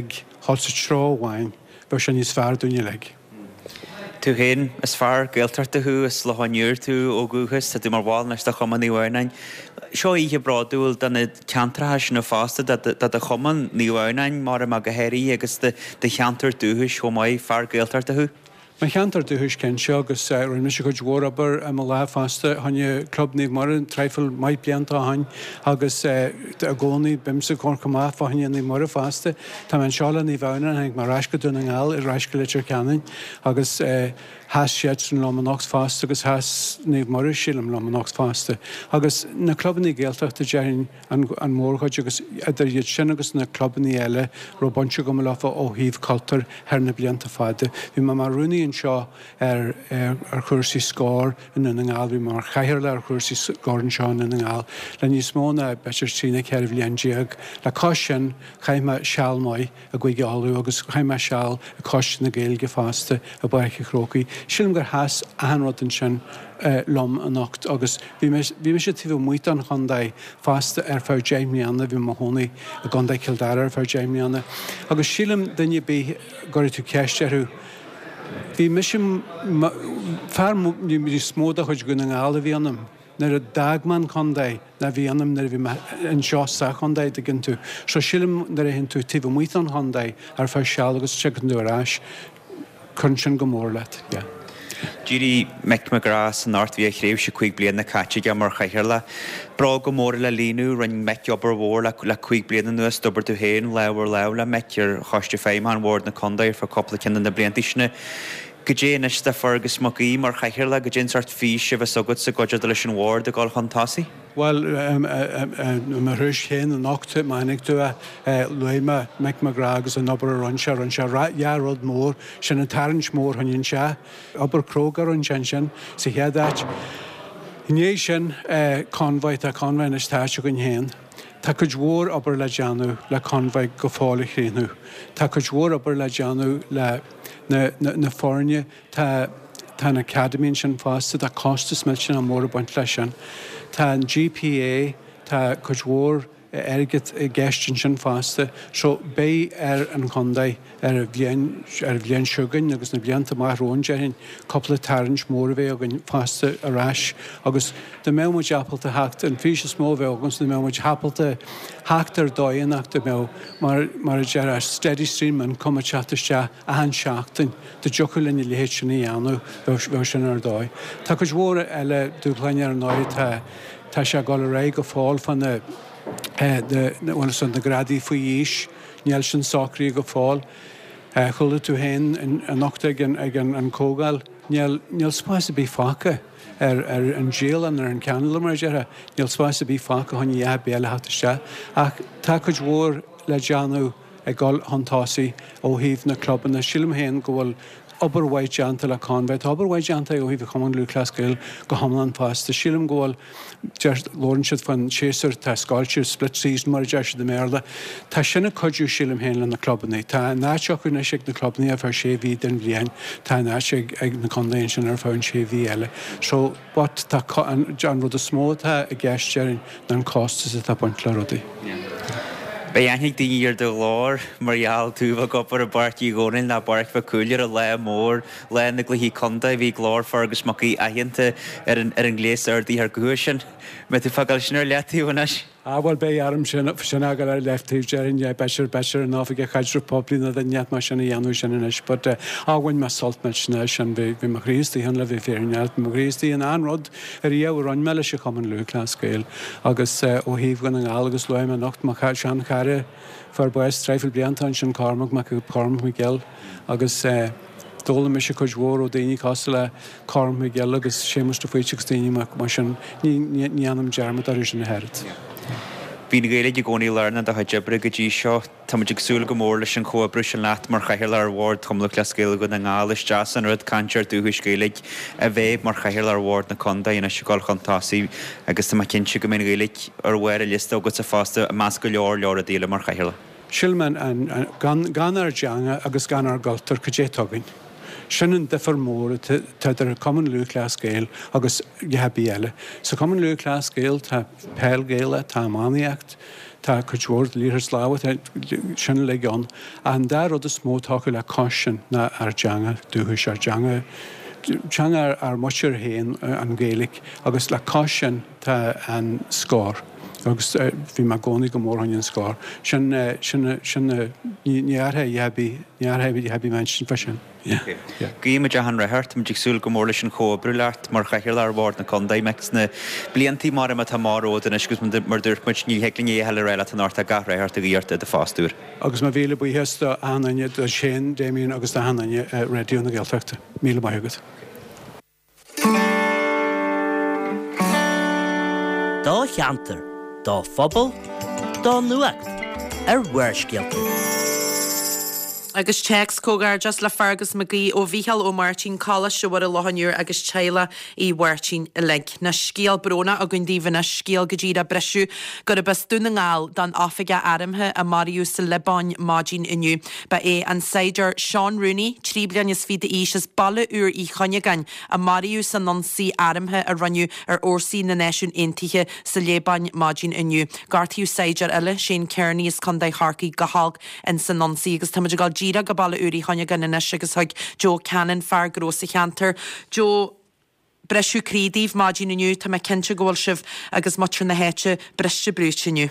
há sa tráháin bheit se níos fear dúine le. Tú héin is fear geiltarta thu is le háúir tú ó gúchas a tú mar bháil neis de chuman níhhainain. Seo ihe braúil dan na teantrathe sin na fásta a chuman níhhainain mar a go héirí agus de cheantar dúthis cho maiid fear geiltarta thu. Mae cheantar dúthis cén seo agus roiim se go dhórabar am le fásta hanne club níomh mar an treifil mai blianta hain agus a gcónaí bimsa chumá fáine ní mar fásta Tá an seála ní bhena ag mar reisce dúna ngáil i reisce litir ceannain agus has siad san Lomanox fásta agus has níomh mar sílam Lomanox fásta. Agus na clubbaní géalteachta dearin an mórchaid agus idir iad sin agus na clubbaní eile ro bonse go lefa ó híomh cultar ar na blianta fáda. Bhí mar runúnaí an seo ar chuirsaí scór in na ngáil, bhí mar chaithir le ar chuirsaí scór an seo in na ngáil. Le níos móna beir trína ceir bhíonn le caisin chaime sealmáid a gcuige áú agus chaime seall a caisin na géilge fásta a baiche chrócaí. Sílim gur has anrad an sin lom an nacht agus bhí me sé tíh muoit an chundaid fásta ar fear Jamieanna bhí mar tháinig a gandaid Kildare ar fear Jamieanna. Agus sílim duine bí goir tú ceistearú. Bhí me sin fear mí smóda chuid gona ngála bhí annam. Nar a dagman chundaid na bhí annam nar bhí an seo sa chundaid a gin tú. So sílim nar a hen tú tíh muoit an chundaid ar fear seall agus tegann arás chun sin go mór leat. Díri Mick McGrath an art bhí chréibh se chuig blian na caite mar chaithirla. Bra go mór le líú rin Mick obair mhór le chuig blian nuas dobar tú héin lehar le Mick ar choiste féim an mhór na condair fa coppla cin na bliantaisna. Go dé is de fargus moí mar chaithirla go dén sort fí se bheith sogad sa goide leis an mhór de gáil chutásaí? Well, mar thuis chéan an nachta mainig tú luime Mick McGrath agus an obair runse jaarrod mór sin an tarint mór hanin se, obair crógar an sin sa headáit. Iné sin convaid a convain is táise gon héan. Tá go dhór obair le deanú le convaid go fála chéanú. Tá go dhór obair le deanú le na fórne tá an Academín sin fásta tá costas me sin an mór a baint lei sin. Tá an GPA tá go dhór agad gestin sin fásta, so bé ar an chundaid ar bhíon siúgain agus na blianta marrón dearin coppla tarint mór bheith agan fásta arás agus de mémuid apalta hacht an fís smó bheith agus na mémuid hapalta hacht ar dóianach de mé mar a dear steady stream an cuma chatiste a an seachtain de joculin i léhéit sin í anú bheith sin ar dói. Tá go dhór eile dúplaine ar náid tá se gáil ré go fáil fan san na gradí faoi dhíis, níl sin sacraí go fáil. Chula tú héin an nachta ag an cógáil, níl spáis a bí facha ar an géalan ar an ceanla mar deartha, níl spáis a bí facha chun béla hatiste. Ach tá go dhór le deanú ag gáil hantásaí ó híomh na clubban na sílim héin go bhfuil obair waid deanta le convaid, obair waid deanta ó híomh chuman lú clascail go hamlan fásta. Sílim gáil Lorn siad fan séar tá sáiltíir split season mar deise de méla. Tá sinna codú sílim héin na clubbannaí. Tá náteach na sé na clubbannaí a fear sé bhí den bblion, tá náte ag na condaon sin ar fáin sé bhí eile. So bot tá an rud a smótá a gceisteirin na an costas a tá baint le rudaí. Bei annig dír de lár marall túha gopar a bartí ggónin na barc fa cúir a le mór le na gluhí conda bhí glár fargus mací ahianta ar an gléas ardí ar gohuisin, me tú fagal sinar letíúnas. Bhil bé arm sin agal ar leftíh dearin beir an áfik a chaidir poblína a net mar sinna dhéanú sin inis, but áhain me soltme sinna sin bhí mar chríí an le bhí féarnealt mar chríí an anrod ar dhéh ran meile se chuman luúláscéil agus ó híomh gan an agus leim a nacht mar sean chaire far buis treifil bliantain sin carmach me go carm Miguel agus dóla me se chuid mhór ó daoine cos le carm Miguel agus sémusta faoiteach daoine mar sin ní anam dearmad ar sin na heirt. Bhína gaile de gcónaí lena a hebre go dtí seo, táidir súla go mór leis an chobra sin leat mar chaile ar bhór thomla lecéil go na ngális deas an rud cantear dúthis céalaigh a bheith mar chaile ar bhór na conda ina siáil chutásaí agus tá cinse go mé gaalaigh ar bhhair a lista agus a fásta a más go leor a díla mar chaile. Sílman gan ar deanga agus gan ar galtar go dé tugann. Sinan differ mór teidir common luú clás géil agus gehebí eile. Sa common luú clás géil tá peil géile tá máíocht, tá chuúir líthir sláha sinna le gan, an dar rud is smó tácha le caisin na arteanga, dúthis arteanga, teanga ar muir héin an géalaigh agus le caisin tá an scór. Agus bhí mar gcónaí go mór an scór. Sinna níartha hebí man sin fa sin. Gíime de an rathart am digsúil go mór leis an chobrúlaart mar chaithir ar bhór na condaid mex na bliantí mar a tá máród an isgus mar dúirtmuid ní heling é heile réile an áta gathraart a gíorta de fástúr. Agus má bhíle bu heasta anaine a sé déíon agus anaine réú na ggéalteachta. Míle maigad. Dá cheantar, dá phobal, dá nuacht, bhuairscialta. Agus checks cógar just le Fergus McGee ó bhíhall ó Martin Collis se war a lohanúr agus teile í Martin le na scíal brona a gon díomh na scíal go ddíad a breisiú gur a bes dúna ngáil don áfaige arimthe a Mariú sa Lebain Mágin inniu. Ba é an Saidir Sean Rooney, trí blianas fi de is balle úr í chonnegain a Mariú sa nonsaí arimthe a runniu ar orsaí na neisiún intiche sa Lebain Mágin inniu. Garthiú Saidir eile Shane Kearney is condai harcaí gohalg in sa nonsaí agus táidir gáil Díra go balle úrí chonne gan inis agus haig Joe Cannon fear grósa cheantar. Joe breisiú crídíh Mágin inniu tá me cinse ggóil sibh agus muir na héite breiste brúitiniu.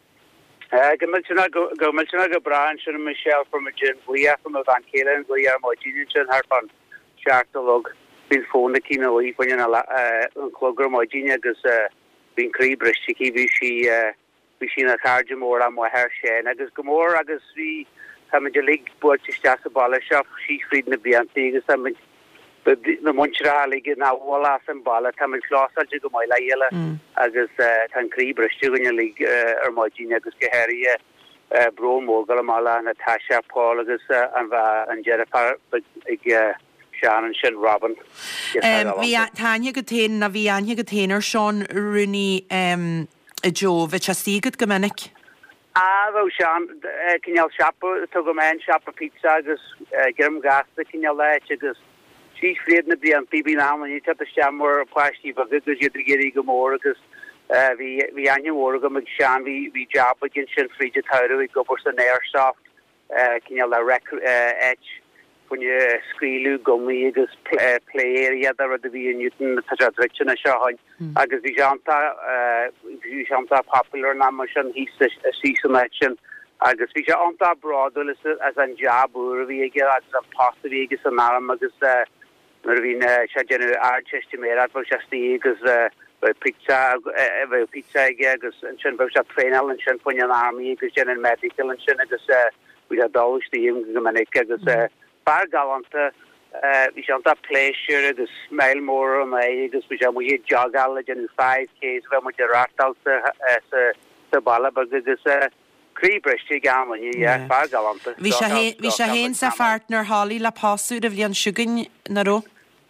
Go miltena go brain sin Michelle from a gin bhuiá from a Van Calen bhuiá Mágin sin haar fan seachtalog bín fóna cína lí fan an clogur Mágin agus bín crí breistí bhí si na charge mór am her sé agus go mór agus bhí de lig boort sta a ballach sífried na bianti agus na munralig na wall an ball tam glá go mai leile agus tan kríbrestugan lig ar Mágin agus gehérie bromógal mala na Tasha Paul agus an Jennifer ag Shannon sin Robin. Tanya go té na bhí anya go ténar Sean Rooney Joe vi a sigad gomininic. Sean cinál siapa tu go main siapa pizza agus grim gasta cinál leit agus sí fréad na bían bíbí ná ní te stemór pláistí agus idir géirí go mór agus hí aine mór go meg sean hí job gin sin fríide taú i gobor san airsoft cinál le rec when you screelu gummy agus play other the be Newton tradition a shahan agus vi janta popular namotion he season action agus vi anta broad as an job vi as a positive agus an arm agus nervina shagen archestimera for just agus pizza agus and chen trainal and chen pon an army agus gen medical and chen agus we had always the agus bar galanta vi anta pleasure agus smile more on agus vi mu jogal in 5Ks when mu ratal sa balla agus Creebresti gaman bar galanta vi se hen sa partner Holly la pasú a bblion sugin na ro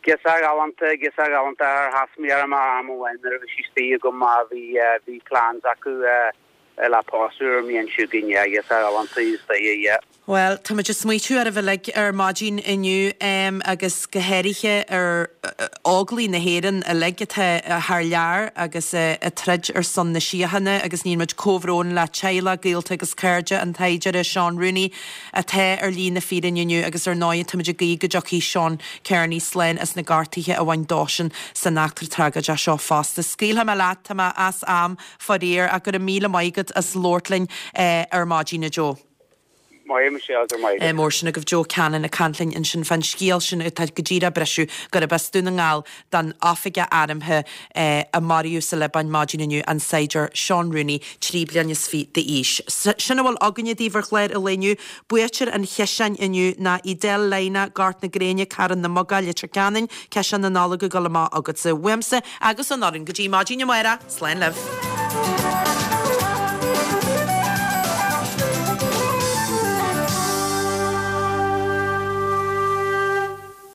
galanta has mi ar ma am when si sti go ma vi plans aku la pasú mi an sugin galanta is Well, tá just smuitiú ar a bheith ar Mágin inniu agus gohéirithe ar áglaí na héan a legathe th lear agus a trid ar son na sihanna agus níon muid cóhrón le teile géalta agus cairde an taidir a Sean Rooney a the ar lí na fian inniu agus ar 9 táidir gaí go joí Sean Kearney Slane as na gartaithe a bhain dásin san nachtar tragad a seo fásta. Scíaltha me leat tá as am foríir a gur a míle maigad as Lordlin ar Mágin na Joe. Mór sin a goh Joe Cannon a canlainn in sin fan scíal sin a go ddíra breisiú gur a bestúna ngáil dan áfaige arimthe a Mariú sa Lebain Mágin inniu an Saidir Sean Rooney trí blianas fi de ís. Sinna bhfuil aganine díomhar chléir a léniu buitir an cheisian inniu na idéal leine gart na gréine caran na mogaile Trecanin ceisian na nála go golamá agad sa Wemsa agus an árin go dtí Mágin Mara Slán leh.